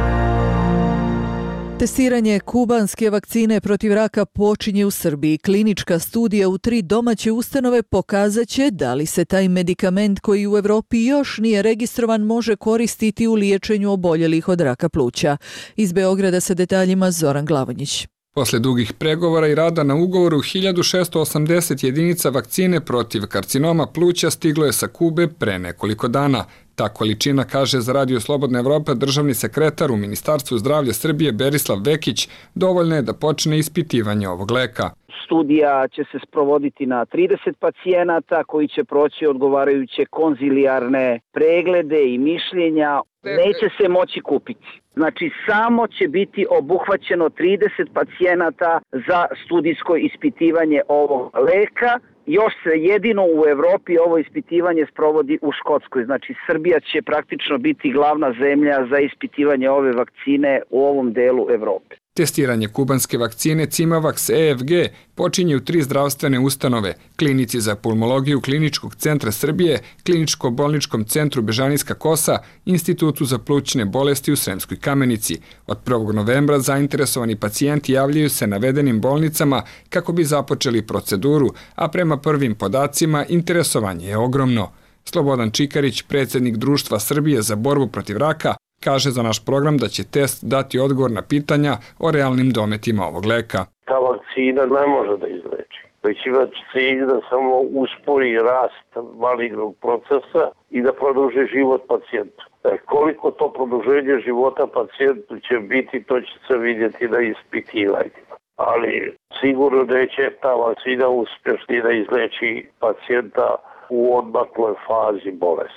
S1: Testiranje kubanske vakcine protiv raka počinje u Srbiji. Klinička studija u tri domaće ustanove pokazat će da li se taj medikament koji u Evropi još nije registrovan može koristiti u liječenju oboljelih od raka pluća. Iz Beograda sa detaljima Zoran Glavonjić.
S6: Posle dugih pregovora i rada na ugovoru, hiljadu šesto osamdeset jedinica vakcine protiv karcinoma pluća stiglo je sa Kube pre nekoliko dana. Ta količina, kaže za Radio Slobodna Evropa državni sekretar u Ministarstvu zdravlja Srbije Berislav Vekić, dovoljno je da počne ispitivanje ovog leka.
S7: Studija će se sprovoditi na trideset pacijenata koji će proći odgovarajuće konzilijarne preglede i mišljenja. Neće se moći kupiti. Znači, samo će biti obuhvaćeno trideset pacijenata za studijsko ispitivanje ovog leka. Još se jedino u Evropi ovo ispitivanje sprovodi u Škotskoj. Znači, Srbija će praktično biti glavna zemlja za ispitivanje ove vakcine u ovom delu Evrope.
S6: Testiranje kubanske vakcine Cimavax E F G počinje u tri zdravstvene ustanove, klinici za pulmologiju Kliničkog centra Srbije, Kliničko-bolničkom centru Bežanijska Kosa, Institutu za plućne bolesti u Sremskoj Kamenici. Od prvog novembra zainteresovani pacijenti javljaju se navedenim bolnicama kako bi započeli proceduru, a prema prvim podacima interesovanje je ogromno. Slobodan Čikarić, predsjednik Društva Srbije za borbu protiv raka, kaže za naš program da će test dati odgovor na pitanja o realnim dometima ovog leka.
S8: Ta vakcina ne može da izleči, već ima cilj da samo uspori rast malignog procesa i da produži život pacijentu. E, koliko to produženje života pacijentu će biti, to će se vidjeti na ispitivanju. Ali sigurno neće ta vakcina uspješni da izleči pacijenta u odmakloj fazi bolesti.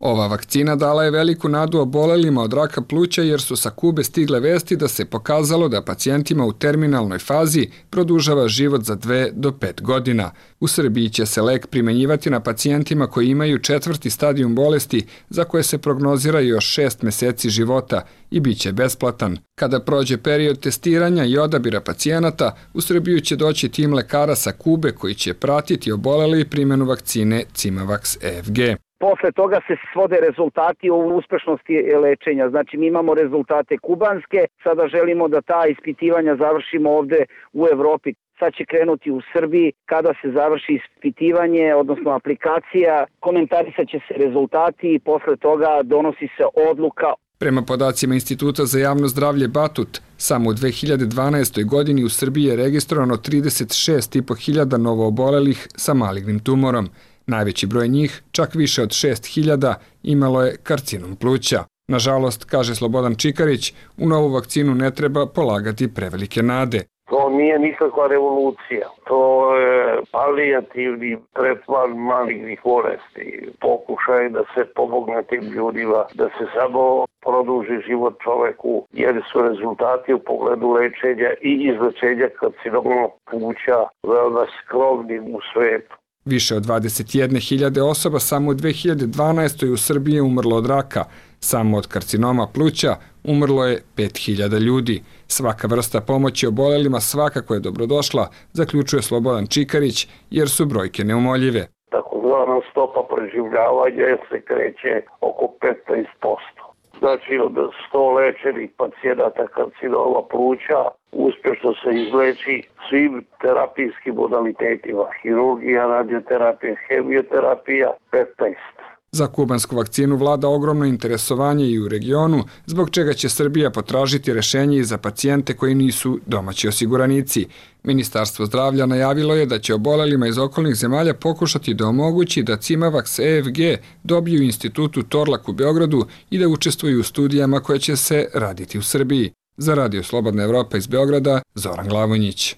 S6: Ova vakcina dala je veliku nadu obolelima od raka pluća jer su sa Kube stigle vesti da se pokazalo da pacijentima u terminalnoj fazi produžava život za dve do pet godina. U Srbiji će se lek primenjivati na pacijentima koji imaju četvrti stadijum bolesti za koje se prognozira još šest meseci života i bit će besplatan. Kada prođe period testiranja i odabira pacijenata, u Srbiju će doći tim lekara sa Kube koji će pratiti obolele i primjenu vakcine Cimavax E F G.
S7: Posle toga se svode rezultati o uspešnosti lečenja. Znači mi imamo rezultate kubanske, sada želimo da ta ispitivanja završimo ovde u Evropi. Sad će krenuti u Srbiji kada se završi ispitivanje, odnosno aplikacija, komentarisat će se rezultati i posle toga donosi se odluka.
S6: Prema podacima Instituta za javno zdravlje Batut, samo u dve hiljade dvanaestoj. godini u Srbiji je registrovano trideset šest i po hiljada novoobolelih sa malignim tumorom. Najveći broj njih, čak više od šest hiljada, imalo je karcinom pluća. Nažalost, kaže Slobodan Čikarić, u novu vakcinu ne treba polagati prevelike nade.
S8: To nije nikakva revolucija. To je palijativni tretman malignih bolesti. Pokušaj da se pomogne tim ljudima, da se samo produži život čoveku, jer su rezultati u pogledu lečenja i izlečenja karcinoma pluća veoma skromni u svetu.
S6: Više od dvadeset jedne hiljade osoba samo u dve hiljade dvanaestoj. u Srbiji je umrlo od raka. Samo od karcinoma pluća umrlo je pet hiljada ljudi. Svaka vrsta pomoći obolelima svakako je dobrodošla, zaključuje Slobodan Čikarić, jer su brojke neumoljive.
S8: Takozvana stopa preživljavanja se kreće oko petnaest posto. Znači od sto lečenih pacijenata karcinoma pluća uspješno se izleči svim terapijskim modalitetima, hirurgija, radioterapija, hemioterapija, petnaest.
S6: Za kubansku vakcinu vlada ogromno interesovanje i u regionu, zbog čega će Srbija potražiti rešenje i za pacijente koji nisu domaći osiguranici. Ministarstvo zdravlja najavilo je da će obolelima iz okolnih zemalja pokušati da omogući da Cimavax E F G dobiju institutu Torlak u Beogradu i da učestvuju u studijama koje će se raditi u Srbiji. Za Radio Slobodna Evropa iz Beograda, Zoran Glavonjić.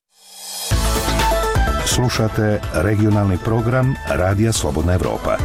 S2: Slušate regionalni program Radija Slobodna Evropa.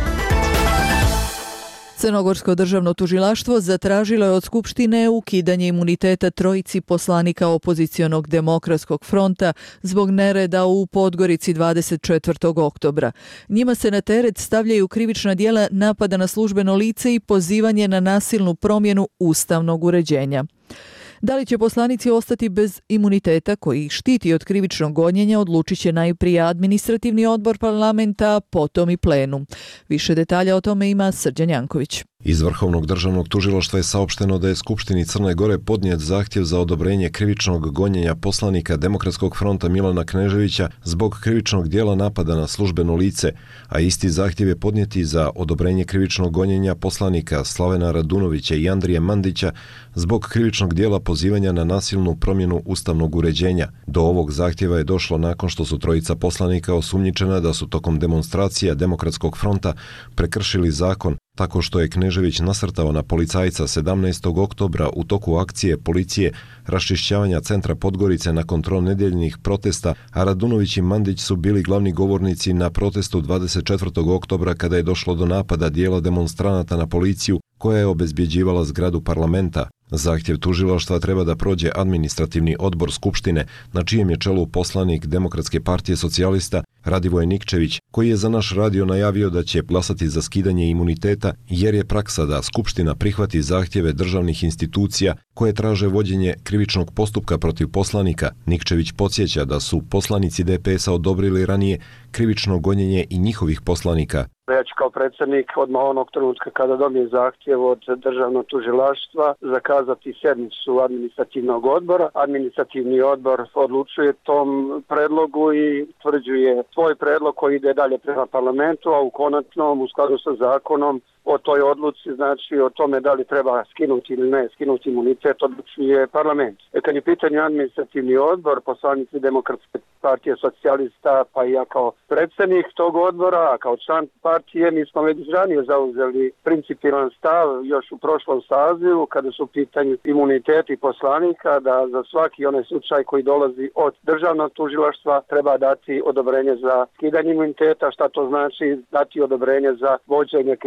S1: Crnogorsko državno tužilaštvo zatražilo je od Skupštine ukidanje imuniteta trojici poslanika opozicionog Demokratskog fronta zbog nereda u Podgorici dvadeset četvrtog oktobra. Njima se na teret stavljaju krivična djela napada na službeno lice i pozivanje na nasilnu promjenu ustavnog uređenja. Da li će poslanici ostati bez imuniteta koji ih štiti od krivičnog gonjenja, odlučit će najprije administrativni odbor parlamenta, potom i plenum. Više detalja o tome ima Srđan Janković.
S12: Iz Vrhovnog državnog tužilaštva je saopšteno da je Skupštini Crne Gore podnijet zahtjev za odobrenje krivičnog gonjenja poslanika Demokratskog fronta Milana Kneževića zbog krivičnog dijela napada na službeno lice, a isti zahtjev je podnijeti za odobrenje krivičnog gonjenja poslanika Slavena Radunovića i Andrije Mandića zbog krivičnog dijela pozivanja na nasilnu promjenu ustavnog uređenja. Do ovog zahtjeva je došlo nakon što su trojica poslanika osumnjičena da su tokom demonstracija Demokratskog fronta prekršili zakon tako što je Knežević nasrtao na policajca sedamnaestog oktobra u toku akcije policije raščišćavanja centra Podgorice nakon tronedjeljnih protesta, a Radunović i Mandić su bili glavni govornici na protestu dvadeset četvrtog oktobra kada je došlo do napada dijela demonstranata na policiju koja je obezbjeđivala zgradu parlamenta. Zahtjev tužilaštva treba da prođe administrativni odbor Skupštine, na čijem je čelu poslanik Demokratske partije socijalista Radivoje Nikčević, koji je za naš radio najavio da će glasati za skidanje imuniteta, jer je praksa da Skupština prihvati zahtjeve državnih institucija koje traže vođenje krivičnog postupka protiv poslanika. Nikčević podsjeća da su poslanici D P S-a odobrili ranije krivično gonjenje i njihovih poslanika.
S9: Ja ću kao predsjednik odmah onog trenutka kada dobije zahtjev od državnog tužilaštva zakazati sednicu administrativnog odbora. Administrativni odbor odlučuje tom predlogu i tvrđuje svoj predlog koji ide dalje prema parlamentu, a u konačnom u skladu sa zakonom o toj odluci, znači o tome da li treba skinuti ili ne skinuti imunitet, odlučuje parlament. E kad je pitanje administrativni odbor, poslanici Demokratske partije socijalista, pa i ja kao predsjednik tog odbora, a kao član partije, mi smo već ranije zauzeli principijelan stav još u prošlom sazivu kada su u pitanju imuniteti poslanika, da za svaki onaj slučaj koji dolazi od državnog tužilaštva treba dati odobrenje za skidanje imuniteta. Šta to znači? Dati odobrenje za vođenje krivičnog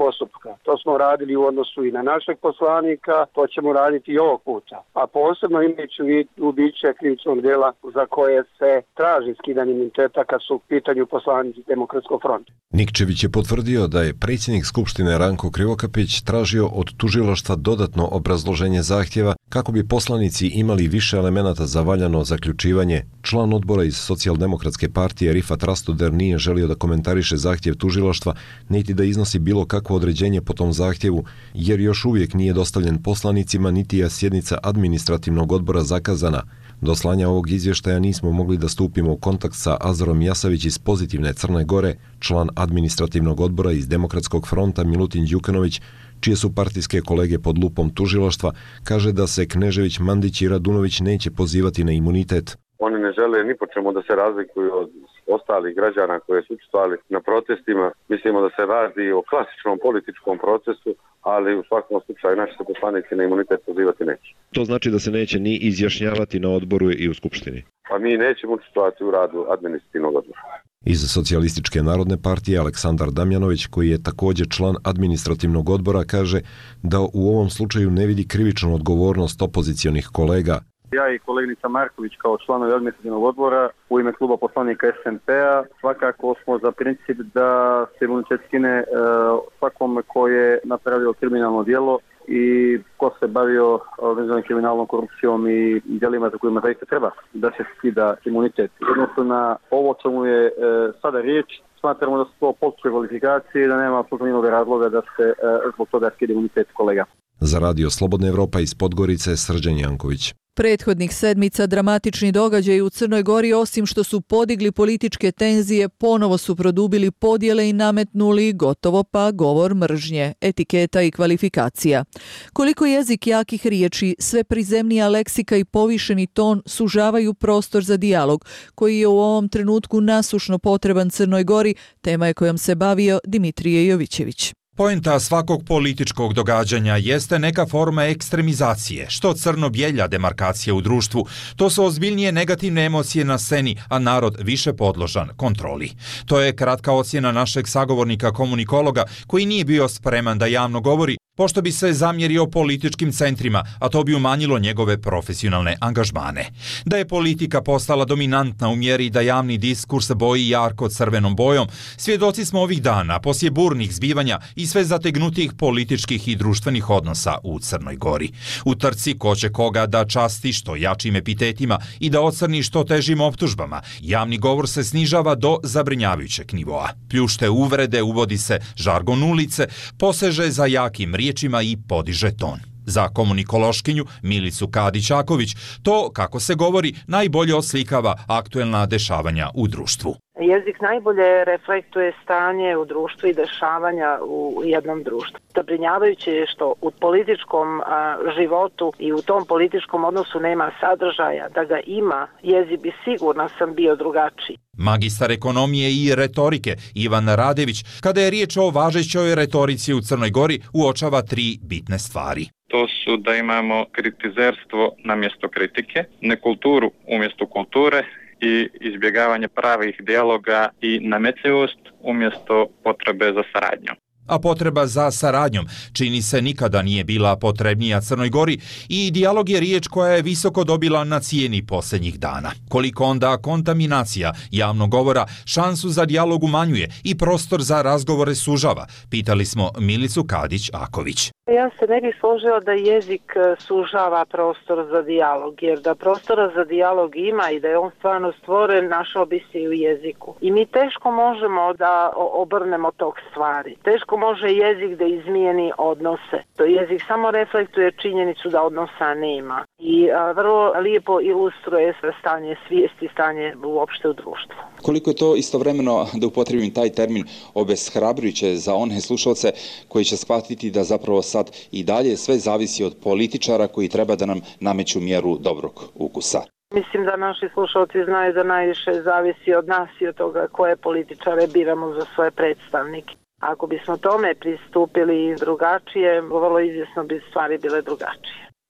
S9: postupka. To smo radili u odnosu i na našeg poslanika, to ćemo raditi i ovog puta. A posebno imajući u biće krivičnog djela za koje se traži skidanje imuniteta kad su u pitanju poslanici Demokratskog fronta.
S12: Nikčević je potvrdio da je predsjednik Skupštine Ranko Krivokapić tražio od tužilaštva dodatno obrazloženje zahtjeva kako bi poslanici imali više elemenata za valjano zaključivanje. Član odbora iz Socijaldemokratske partije Rifat Rastoder nije želio da komentariše zahtjev tužilaštva, niti da iznosi bilo kakvo određenje po tom zahtjevu, jer još uvijek nije dostavljen poslanicima, niti je sjednica administrativnog odbora zakazana. Do slanja ovog izvještaja nismo mogli da stupimo u kontakt sa Azorom Jasavić iz Pozitivne Crne Gore, član administrativnog odbora iz Demokratskog fronta Milutin Đukanović, čije su partijske kolege pod lupom tužilaštva, kaže da se Knežević, Mandić i Radunović neće pozivati na imunitet.
S10: Oni ne žele ni po čemu da se razlikuju od ostalih građana koje su učestvovali na protestima. Mislimo da se radi o klasičnom političkom procesu, ali u svakom slučaju naši se poslanici na imunitet pozivati neće.
S12: To znači da se neće ni izjašnjavati na odboru i u Skupštini?
S10: Pa mi nećemo učestvovati u radu administrativnog odbora.
S12: Iz Socijalističke narodne partije Aleksandar Damjanović, koji je također član administrativnog odbora, kaže da u ovom slučaju ne vidi krivičnu odgovornost opozicionih kolega.
S13: Ja i koleginica Marković kao članovi administrativnog odbora u ime kluba poslanika S N P-a svakako smo za princip da se imunitet skine e, svakom ko je napravio kriminalno djelo i ko se bavio organizovanom kriminalnom korupcijom i djelima za kojima zaista treba da se skida imunitet. Odnosno na ovo čemu je e, sada riječ, smatramo da su to potpune kvalifikacije i da nema apsolutno nikakvog razloga da se e, zbog toga skida imunitet kolega.
S12: Za radio Slobodna Evropa iz Podgorice, Srđan Janković.
S1: Prethodnih sedmica dramatični događaji u Crnoj Gori, osim što su podigli političke tenzije, ponovo su produbili podjele i nametnuli gotovo pa govor mržnje, etiketa i kvalifikacija. Koliko jezik jakih riječi, sve prizemnija leksika i povišeni ton sužavaju prostor za dijalog, koji je u ovom trenutku nasušno potreban Crnoj Gori, tema je kojom se bavio Dimitrije Jovićević.
S14: Poenta svakog političkog događanja jeste neka forma ekstremizacije, što crno-bijelja demarkacija u društvu. To su ozbiljnije negativne emocije na sceni, a narod više podložan kontroli. To je kratka ocjena našeg sagovornika komunikologa, koji nije bio spreman da javno govori, pošto bi se zamjerio političkim centrima, a to bi umanjilo njegove profesionalne angažmane. Da je politika postala dominantna u mjeri da javni diskurs boji jarko crvenom bojom, svjedoci smo ovih dana, poslije burnih zbivanja i sve zategnutih političkih i društvenih odnosa u Crnoj Gori. U trci ko će koga da časti što jačim epitetima i da ocrni što težim optužbama, javni govor se snižava do zabrinjavajućeg nivoa. Pljušte uvrede, uvodi se žargon ulice, poseže za jakim riječima i podiže ton. Za komunikološkinju Milicu Kadić-Aković to, kako se govori, najbolje oslikava aktuelna dešavanja u društvu.
S11: Jezik najbolje reflektuje stanje u društvu i dešavanja u jednom društvu. Zabrinjavajuće je što u političkom a, životu i u tom političkom odnosu nema sadržaja. Da ga ima, jezik bi sigurno sam bio drugačiji.
S14: Magistar ekonomije i retorike Ivan Radević, kada je riječ o važećoj retorici u Crnoj Gori, uočava tri bitne stvari.
S15: To su da imamo kritizerstvo na mjesto kritike, nekulturu umjesto kulture i izbjegavanje pravih dijaloga i nametljivost umjesto potrebe za saradnjom.
S14: A potreba za saradnjom čini se nikada nije bila potrebnija Crnoj Gori i dijalog je riječ koja je visoko dobila na cijeni posljednjih dana. Koliko onda kontaminacija javnog govora šansu za dijalog umanjuje i prostor za razgovore sužava, pitali smo Milicu Kadić-Aković.
S11: Ja se ne bih složila da jezik sužava prostor za dijalog, jer da prostora za dijalog ima i da je on stvarno stvoren, našao bi se i u jeziku. I mi teško možemo da obrnemo tog stvari. Teško može jezik da izmijeni odnose. To jezik samo reflektuje činjenicu da odnosa nema. I a, vrlo lijepo ilustruje stanje svijesti, stanje uopšte u društvu.
S16: Koliko je to istovremeno, da upotrebim taj termin, obeshrabrujuće za one slušalce koji će shvatiti da zapravo sad i dalje sve zavisi od političara koji treba da nam nameću mjeru dobrog ukusa.
S11: Mislim da naši slušalci znaju da najviše zavisi od nas i od toga koje političare biramo za svoje predstavnike. Ako bismo tome pristupili drugačije, vrlo izvjesno bi stvari bile drugačije.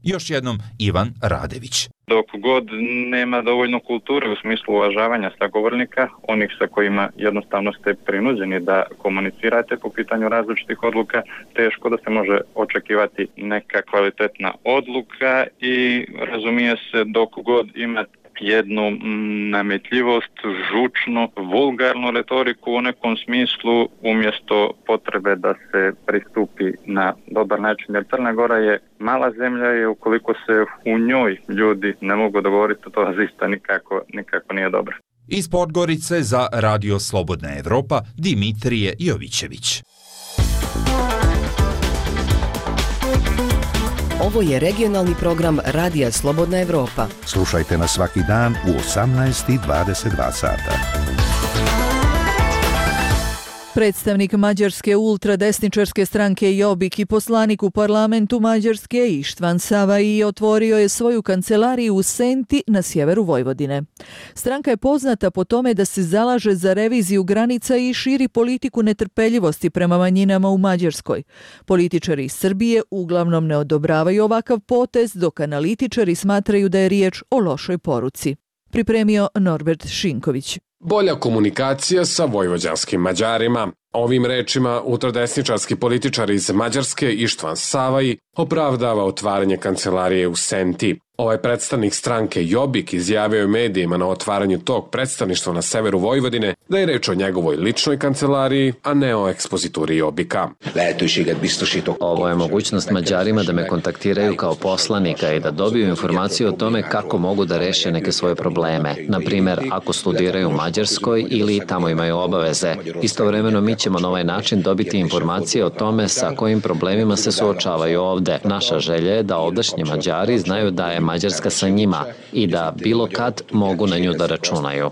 S14: Još jednom Ivan Radević.
S15: Dok god nema dovoljno kulture u smislu uvažavanja sagovornika, onih sa kojima jednostavno ste prinuđeni da komunicirate po pitanju različitih odluka, teško da se može očekivati neka kvalitetna odluka i razumije se dok god imate jednu nametljivost, žučnu, vulgarnu retoriku u nekom smislu umjesto potrebe da se pristupi na dobar način. Jer Crna Gora je mala zemlja i ukoliko se u njoj ljudi ne mogu dogovoriti, to zaista nikako, nikako nije dobro.
S14: Iz Podgorice za Radio Slobodna Evropa Dimitrije Jovićević.
S5: Ovo je regionalni program Radija Slobodna Evropa.
S2: Slušajte nas svaki dan u osamnaest i dvadeset dva sata.
S1: Predstavnik mađarske ultradesničarske stranke Jobbik i poslanik u parlamentu Mađarske Ištvan Savai otvorio je svoju kancelariju u Senti na sjeveru Vojvodine. Stranka je poznata po tome da se zalaže za reviziju granica i širi politiku netrpeljivosti prema manjinama u Mađarskoj. Političari iz Srbije uglavnom ne odobravaju ovakav potez, dok analitičari smatraju da je riječ o lošoj poruci. Pripremio Norbert Šinković.
S17: Bolja komunikacija sa vojvođanskim Mađarima. Ovim rečima ultradesničarski političar iz Mađarske Ištvan Savai opravdava otvaranje kancelarije u Senti. Ovaj predstavnik stranke Jobbik izjavio je medijima na otvaranju tog predstavništva na severu Vojvodine da je reč o njegovoj ličnoj kancelariji, a ne o ekspozituri Jobbika.
S18: Ovo je mogućnost Mađarima da me kontaktiraju kao poslanika i da dobiju informaciju o tome kako mogu da reše neke svoje probleme. Na primjer, ako studiraju u Mađarskoj ili tamo imaju obaveze. Istovremeno mi ćemo na ovaj način dobiti informacije o tome sa kojim problemima se suočavaju ovde. Naša želja je da ovdašnji Mađari znaju da je Mađarska sa njima i da bilo kad mogu na nju da računaju.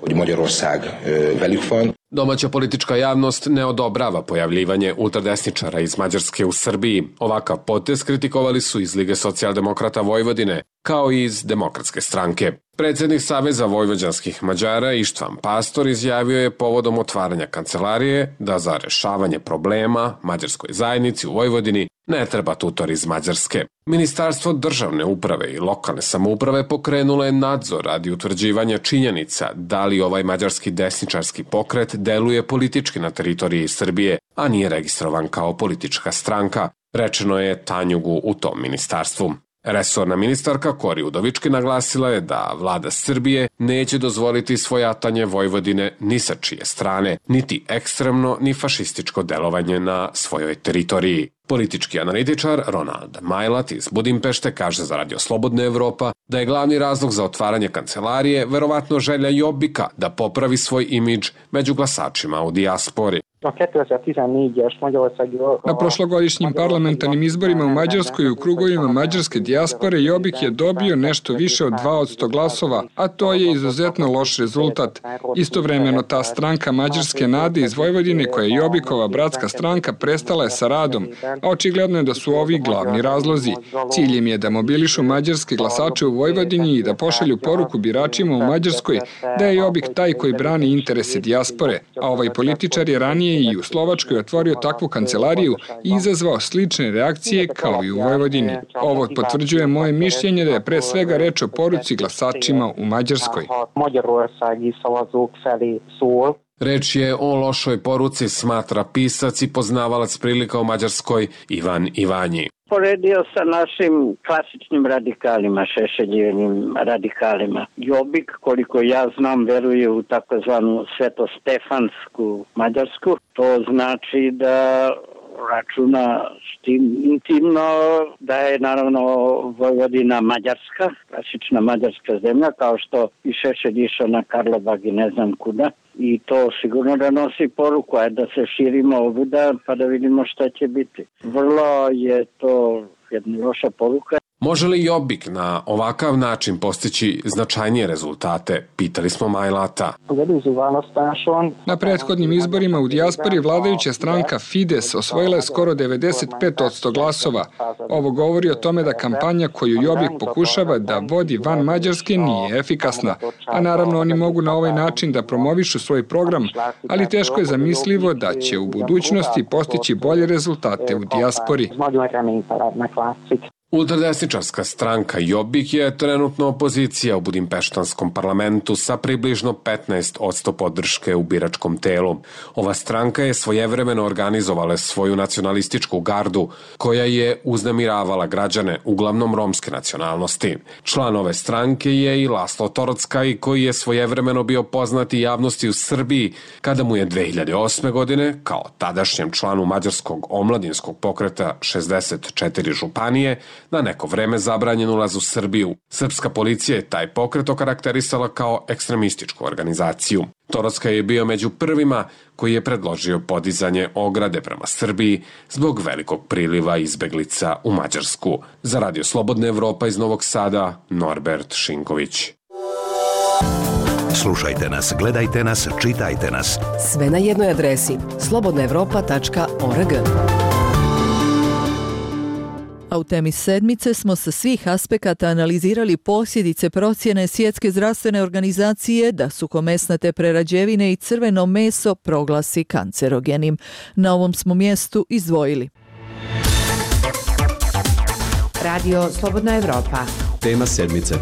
S17: Domaća politička javnost ne odobrava pojavljivanje ultradesničara iz Mađarske u Srbiji. Ovakav potez kritikovali su iz Lige socijaldemokrata Vojvodine, kao i iz Demokratske stranke. Predsjednik Saveza vojvođanskih Mađara Ištvan Pastor izjavio je povodom otvaranja kancelarije da za rešavanje problema mađarskoj zajednici u Vojvodini ne treba tutor iz Mađarske. Ministarstvo državne uprave i lokalne samouprave pokrenulo je nadzor radi utvrđivanja činjenica da li ovaj mađarski desničarski pokret deluje politički na teritoriji Srbije, a nije registrovan kao politička stranka, rečeno je Tanjugu u tom ministarstvu. Resorna ministarka Kori Udovički naglasila je da vlada Srbije neće dozvoliti svojatanje Vojvodine ni sa čije strane, niti ekstremno ni fašističko delovanje na svojoj teritoriji. Politički analitičar Ronald Majlat iz Budimpešte kaže za Radio Slobodna Evropa da je glavni razlog za otvaranje kancelarije verovatno želja Jobbika da popravi svoj imidž među glasačima u dijaspori.
S6: Na prošlogodišnjim parlamentarnim izborima u Mađarskoj i u krugovima mađarske dijaspore Jobbik je dobio nešto više od dva posto glasova, a to je izuzetno loš rezultat. Istovremeno ta stranka Mađarske nade iz Vojvodine, koja je Jobbikova bratska stranka, prestala je sa radom, a očigledno je da su ovi glavni razlozi. Cilj im je da mobilišu mađarske glasače u Vojvodini i da pošalju poruku biračima u Mađarskoj da je Jobbik taj koji brani interese dijaspore, a ovaj političar je ranije i u Slovačkoj otvorio takvu kancelariju i izazvao slične reakcije kao i u Vojvodini. Ovo potvrđuje moje mišljenje da je pre svega reč o poruci glasačima u Mađarskoj.
S17: Reč je o lošoj poruci, smatra pisac i poznavalac prilika u Mađarskoj Ivan Ivanji.
S19: Poredio sa našim klasičnim radikalima, Šešeljevim radikalima. Jobbik, koliko ja znam, veruje u takozvanu svetostefansku Mađarsku. To znači da računa intimno da je naravno Vojvodina Mađarska, klasična mađarska zemlja, kao što i Šešelj išao na Karlobag i ne znam kuda. I to sigurno da nosi poruku, a da se širimo ovuda pa da vidimo šta će biti. Vrlo je to jedna loša poruka.
S17: Može li Jobbik na ovakav način postići značajnije rezultate? Pitali smo Majlata.
S6: Na prethodnim izborima u dijaspori vladajuća stranka Fides osvojila je skoro devedeset pet posto glasova. Ovo govori o tome da kampanja koju Jobbik pokušava da vodi van Mađarske nije efikasna, a naravno oni mogu na ovaj način da promovišu svoj program, ali teško je zamislivo da će u budućnosti postići bolje rezultate u dijaspori.
S17: Ultradesničarska stranka Jobbik je trenutno opozicija u budimpeštanskom parlamentu sa približno petnaest posto podrške u biračkom telu. Ova stranka je svojevremeno organizovala svoju nacionalističku gardu koja je uznemiravala građane, uglavnom romske nacionalnosti. Član ove stranke je i Laslo Torockaj, koji je svojevremeno bio poznati javnosti u Srbiji kada mu je dve hiljade osme. godine, kao tadašnjem članu mađarskog omladinskog pokreta šezdeset četiri županije, na neko vreme zabranjen ulaz u Srbiju. Srpska policija je taj pokret okarakterisala kao ekstremističku organizaciju. Torockaj je bio među prvima koji je predložio podizanje ograde prema Srbiji zbog velikog priliva izbeglica u Mađarsku. Za Radio Slobodna Evropa iz Novog Sada, Norbert Šinković.
S2: Slušajte nas, gledajte nas, čitajte nas.
S5: Sve na jednoj adresi slobodna evropa tačka org.
S1: A u temi sedmice smo sa svih aspekata analizirali posljedice procjene Svjetske zdravstvene organizacije da suhomesnate prerađevine i crveno meso proglasi kancerogenim. Na ovom smo mjestu izdvojili.
S20: Radio Slobodna Evropa.
S21: Tema sedmice.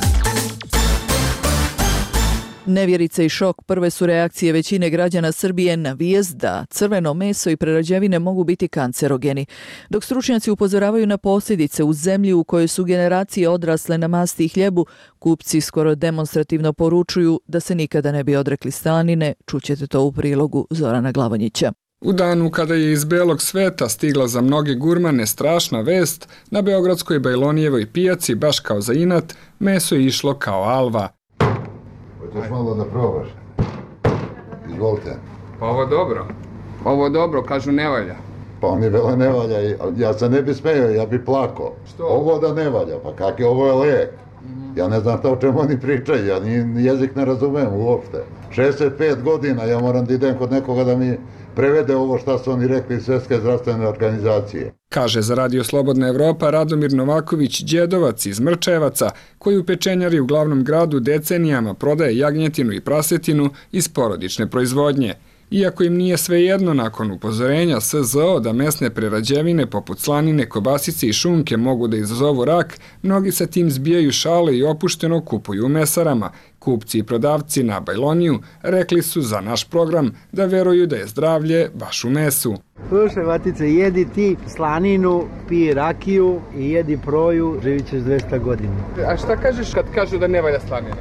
S1: Nevjerica i šok prve su reakcije većine građana Srbije na vijest da crveno meso i prerađevine mogu biti kancerogeni. Dok stručnjaci upozoravaju na posljedice u zemlji u kojoj su generacije odrasle na masti i hljebu, kupci skoro demonstrativno poručuju da se nikada ne bi odrekli slanine. Čućete to u prilogu Zorana Glavonjića.
S6: U danu kada je iz belog sveta stigla za mnoge gurmane strašna vest, na beogradskoj Bajlonijevoj pijaci, baš kao za inat, meso je išlo kao alva.
S22: Hoćeš malo da probaš? Izvolite.
S6: Pa ovo dobro. Ovo dobro, kažu ne valja.
S22: Pa oni vele ne valja. Ja se ne bi smeo, ja bi plako.
S6: Što?
S22: Ovo da ne valja, pa kak je, ovo je lijek. Mm-hmm. Ja ne znam to o čemu oni pričaju, ja ni jezik ne razumem uopšte. šezdeset pet godina ja moram da idem kod nekoga da mi prevede ovo šta su oni rekli iz Svjetske zdravstvene organizacije.
S6: Kaže za Radio Slobodna Evropa Radomir Novaković Đedovac iz Mrčevaca, koji u pečenjari u glavnom gradu decenijama prodaje jagnjetinu i prasetinu iz porodične proizvodnje. Iako im nije svejedno nakon upozorenja S Z O da mesne prerađevine poput slanine, kobasice i šunke mogu da izazovu rak, mnogi sa tim zbijaju šale i opušteno kupuju u mesarama. Kupci i prodavci na Bajloniju rekli su za naš program da veruju da je zdravlje baš u mesu.
S23: Slušaj, Matice, jedi ti slaninu, piji rakiju i jedi proju, živit ćeš dvesta godina.
S6: A šta kažeš kad kažu da ne valja slanina?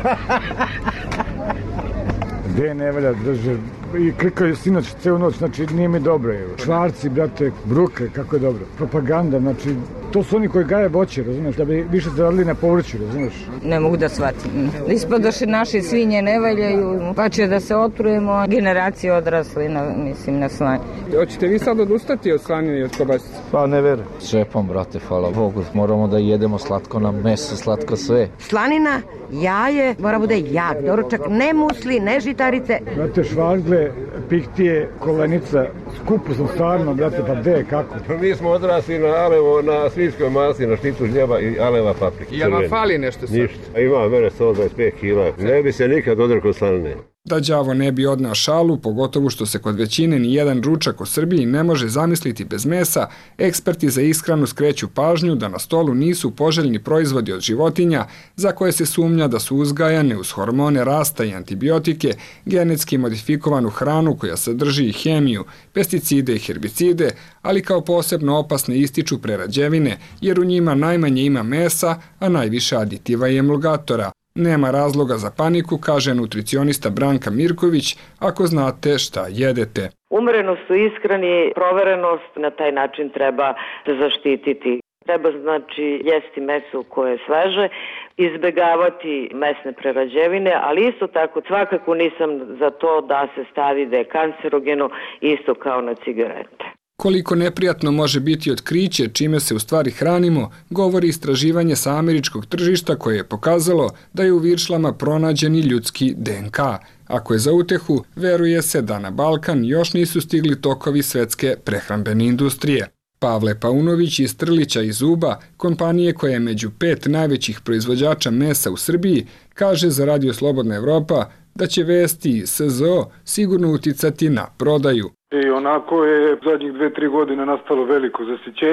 S24: Gde ne valja, drže, i klikaju sinoć celu noć, znači nije mi dobro. Švarci, brate, bruke, kako je dobro. Propaganda, znači, to su oni koji gaje voće, razumiješ, da bi više zaradili na povrću, razumiješ.
S25: Ne mogu da shvatim. Ispadoše naše svinje ne valjaju, pa će da se otrujemo, generacije odrasli, na, mislim, na slanje.
S6: Hoćete vi sad odustati od slanine i od kobasice?
S24: Pa ne verujem.
S27: Šepom, brate, hvala Bogu, moramo da jedemo slatko na meso, slatko sve.
S25: Slanina, jaje, mora bude jak, doručak, ne musli, ne žitarice.
S24: Brate, švargle, pihtije, kolenica, skupu sam stvarno, brate, pa gde, kako?
S28: Mi smo odrasli na alevo, na svinjskoj masi, na štitu žljeba i aleva paprike.
S6: I vam fali nešto sad?
S28: Ništa. Ima mene sto dvadeset pet kila. Ne bi se nikad odrekao slanine.
S6: Da đavo ne bi odneo šalu, pogotovo što se kod većine ni jedan ručak u Srbiji ne može zamisliti bez mesa, eksperti za ishranu skreću pažnju da na stolu nisu poželjni proizvodi od životinja za koje se sumnja da su uzgajane uz hormone rasta i antibiotike, genetski modifikovanu hranu koja sadrži i hemiju, pesticide i herbicide, ali kao posebno opasne ističu prerađevine jer u njima najmanje ima mesa, a najviše aditiva i emulgatora. Nema razloga za paniku, kaže nutricionista Branka Mirković, ako znate šta jedete.
S29: Umerenost u ishrani, proverenost, na taj način treba se zaštititi. Treba znači jesti meso koje je sveže, izbegavati mesne prerađevine, ali isto tako svakako nisam za to da se stavi da je kancerogeno isto kao na cigarete.
S6: Koliko neprijatno može biti otkriće čime se u stvari hranimo, govori istraživanje sa američkog tržišta koje je pokazalo da je u viršlama pronađen i ljudski D N K. Ako je za utehu, veruje se da na Balkan još nisu stigli tokovi svetske prehrambene industrije. Pavle Paunović iz Trlića i Zuba, kompanije koja je među pet najvećih proizvođača mesa u Srbiji, kaže za Radio Slobodna Evropa da će vesti S Z O sigurno uticati na prodaju.
S30: I onako je zadnjih dve, tri godine nastalo veliko zasićenje.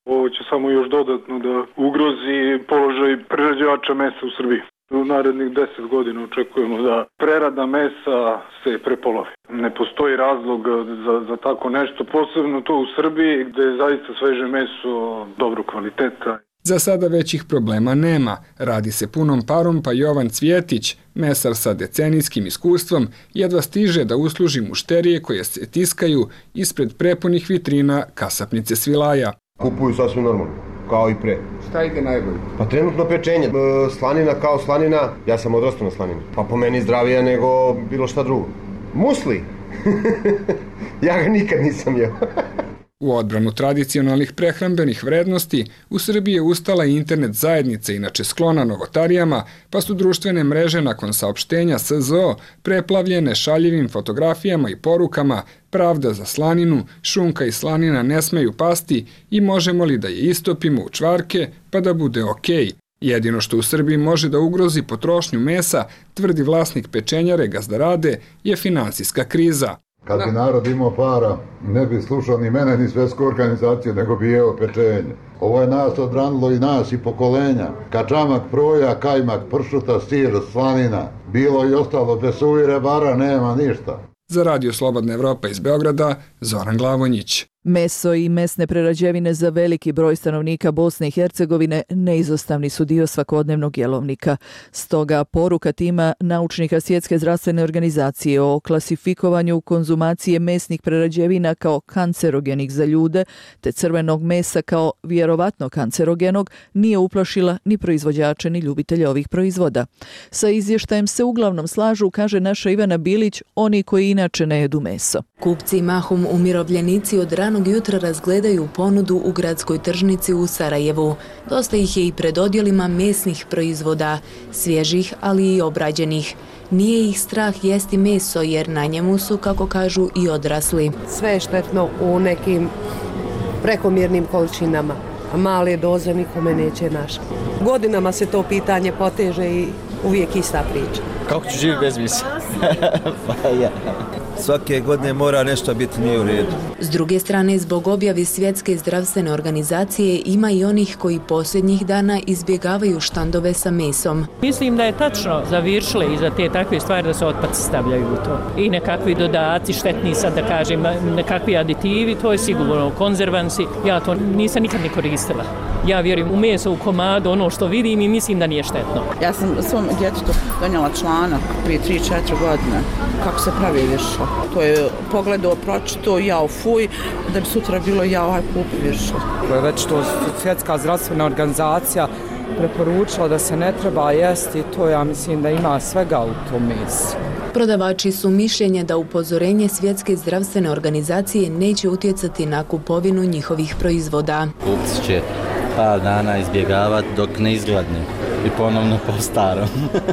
S3: Ovo će samo još dodatno da ugrozi položaj prerađivača mesa u Srbiji. U narednih deset godina očekujemo da prerada mesa se prepolovi. Ne postoji razlog za, za tako nešto, posebno to u Srbiji gde je zaista sveže meso dobrog kvaliteta.
S6: Za sada većih problema nema. Radi se punom parom, pa Jovan Cvjetić, mesar sa decenijskim iskustvom, jedva stiže da usluži mušterije koje se tiskaju ispred prepunih vitrina kasapnice Svilaja.
S4: Kupuju sasvim normalno, kao i pre.
S7: Šta ide najbolje?
S4: Pa trenutno pečenje. Slanina kao slanina, ja sam odrastao na slanini. Pa po meni zdravija nego bilo šta drugo. Musli! Ja ga nikad nisam jeo.
S6: U odbranu tradicionalnih prehrambenih vrednosti, u Srbiji je ustala i internet zajednica, inače sklona novotarijama, pa su društvene mreže nakon saopštenja S Z O preplavljene šaljivim fotografijama i porukama pravda za slaninu, šunka i slanina ne smeju pasti i možemo li da je istopimo u čvarke pa da bude okej. Jedino što u Srbiji može da ugrozi potrošnju mesa, tvrdi vlasnik pečenjare Gazdarade, je finansijska kriza.
S22: Kad bi narod imao para, ne bi slušao ni mene, ni svetsku organizaciju, nego bi jeo pečenje. Ovo je nas odbranilo i nas i pokolenja. Kačamak, proja, kajmak, pršuta, sir, slanina. Bilo i ostalo, bez suvire bara nema ništa.
S6: Za Radio Slobodna Evropa iz Beograda, Zoran Glavonjić.
S1: Meso i mesne prerađevine za veliki broj stanovnika Bosne i Hercegovine neizostavni su dio svakodnevnog jelovnika. Stoga poruka tima naučnika Svjetske zdravstvene organizacije o klasifikovanju konzumacije mesnih prerađevina kao kancerogenih za ljude te crvenog mesa kao vjerovatno kancerogenog nije uplašila ni proizvođače ni ljubitelje ovih proizvoda. Sa izvještajem se uglavnom slažu, kaže naša Ivana Bilić, oni koji inače ne jedu meso.
S8: Kupci mahom umirovljenici od ranog jutra razgledaju ponudu u gradskoj tržnici u Sarajevu. Dosta ih je i pred odjelima mesnih proizvoda, svježih ali i obrađenih. Nije ih strah jesti meso jer na njemu su, kako kažu, i odrasli.
S9: Sve je štetno u nekim prekomjernim količinama, a male doze nikome neće naš. Godinama se to pitanje poteže i uvijek ista priča.
S10: Kako ću živjeti bez mesa? Pa ja. Svake godine mora nešto biti nije u redu.
S8: S druge strane, zbog objavi Svjetske zdravstvene organizacije ima i onih koji posljednjih dana izbjegavaju štandove sa mesom.
S13: Mislim da je tačno za viršle i za te takve stvari da se otpaci stavljaju u to. I nekakvi dodaci, štetni sad da kažem, nekakvi aditivi, to je sigurno konzervansi. Ja to nisam nikad ni koristila. Ja vjerujem u meso, u komadu, ono što vidim i mislim da nije štetno.
S21: Ja sam svom djetetu donijela članak prije tri četiri godine kako se pravi viršla. To je pogledao, pročito, jao fuj, da bi sutra bilo jao aj kupi viršla.
S26: To je već to Svjetska zdravstvena organizacija preporučila da se ne treba jesti, to ja mislim da ima svega u tom mesu.
S8: Prodavači su mišljenja da upozorenje Svjetske zdravstvene organizacije neće utjecati na kupovinu njihovih proizvoda.
S10: Kupci će par dana izbjegavati dok ne izgladne i ponovno po starom.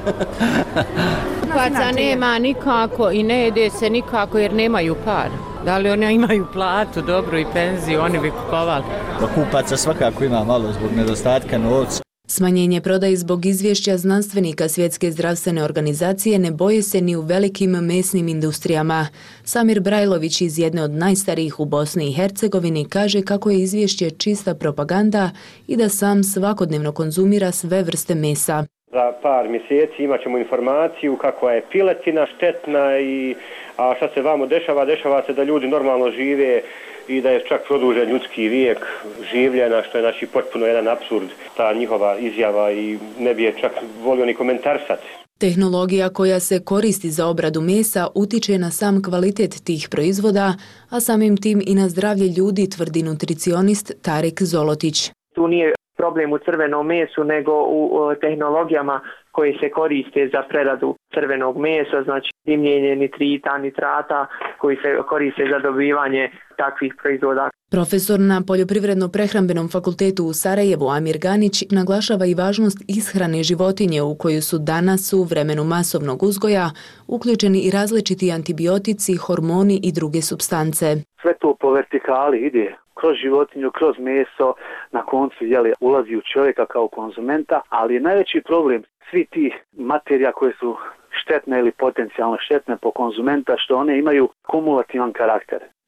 S30: Kupaca nema nikako i ne jede se nikako jer nemaju par. Da li oni imaju platu, dobru i penziju, oni bi kupovali.
S10: Kupaca svakako ima malo zbog nedostatka novca.
S8: Smanjenje prodaje zbog izvješća znanstvenika Svjetske zdravstvene organizacije ne boje se ni u velikim mesnim industrijama. Samir Brajlović iz jedne od najstarijih u Bosni i Hercegovini kaže kako je izvješće čista propaganda i da sam svakodnevno konzumira sve vrste mesa.
S31: Za par mjeseci imat ćemo informaciju kakva je piletina štetna i a šta se vamo dešava. Dešava se da ljudi normalno žive i da je čak produžen ljudski vijek življenja, što je znači potpuno jedan apsurd, ta njihova izjava i ne bi je čak volio ni komentarsati.
S8: Tehnologija koja se koristi za obradu mesa utiče na sam kvalitet tih proizvoda, a samim tim i na zdravlje ljudi, tvrdi nutricionist Tarek Zolotić.
S32: Tu nije problem u crvenom mesu, nego u tehnologijama koje se koriste za preradu crvenog mesa, znači dimljenje nitrita, nitrata koji se koriste za dobivanje takvih proizvoda.
S8: Profesor na Poljoprivredno-prehrambenom fakultetu u Sarajevu Amir Ganić naglašava i važnost ishrane životinje u koju su danas u vremenu masovnog uzgoja uključeni i različiti antibiotici, hormoni i druge supstance.
S33: Sve to po vertikali ide kroz životinju, kroz meso, na koncu jeli, ulazi u čovjeka kao konzumenta, ali je najveći problem svi tih materija koje su štetne ili potencijalno štetne po konzumenta, što one imaju kumulativan karakter.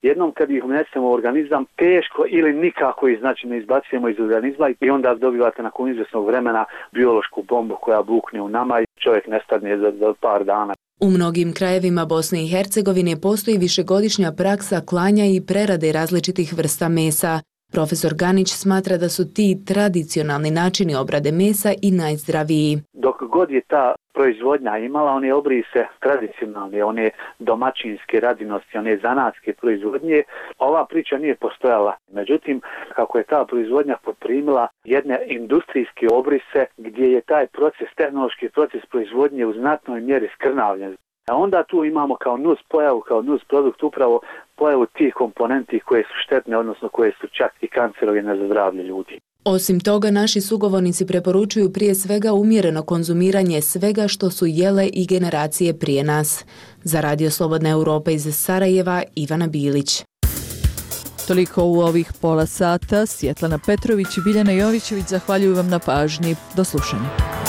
S33: Jednom kad ih unesemo u organizam, teško ili nikako ih znači ne izbacujemo iz organizma i onda dobivate nakon izvjesnog vremena biološku bombu koja bukne u nama i čovjek nestane za, za par dana.
S8: U mnogim krajevima Bosne i Hercegovine postoji višegodišnja praksa klanja i prerade različitih vrsta mesa. Profesor Ganić smatra da su ti tradicionalni načini obrade mesa i najzdraviji.
S33: Dok god je ta proizvodnja imala one obrise tradicionalne, one domaćinske radinosti, one zanatske proizvodnje, ova priča nije postojala. Međutim, kako je ta proizvodnja poprimila jedne industrijske obrise gdje je taj proces, tehnološki proces proizvodnje u znatnoj mjeri skrnavljen. A onda tu imamo kao nus pojavu, kao nus produkt upravo pojavu tih komponenti koje su štetne, odnosno koje su čak i kancerogene za zdravlje ljudi.
S8: Osim toga, naši sugovornici preporučuju prije svega umjereno konzumiranje svega što su jele i generacije prije nas. Za Radio Slobodna Europa iz Sarajeva, Ivana Bilić.
S1: Toliko u ovih pola sata. Svjetlana Petrović i Biljana Jovićević zahvaljuju vam na pažnji. Do slušanja.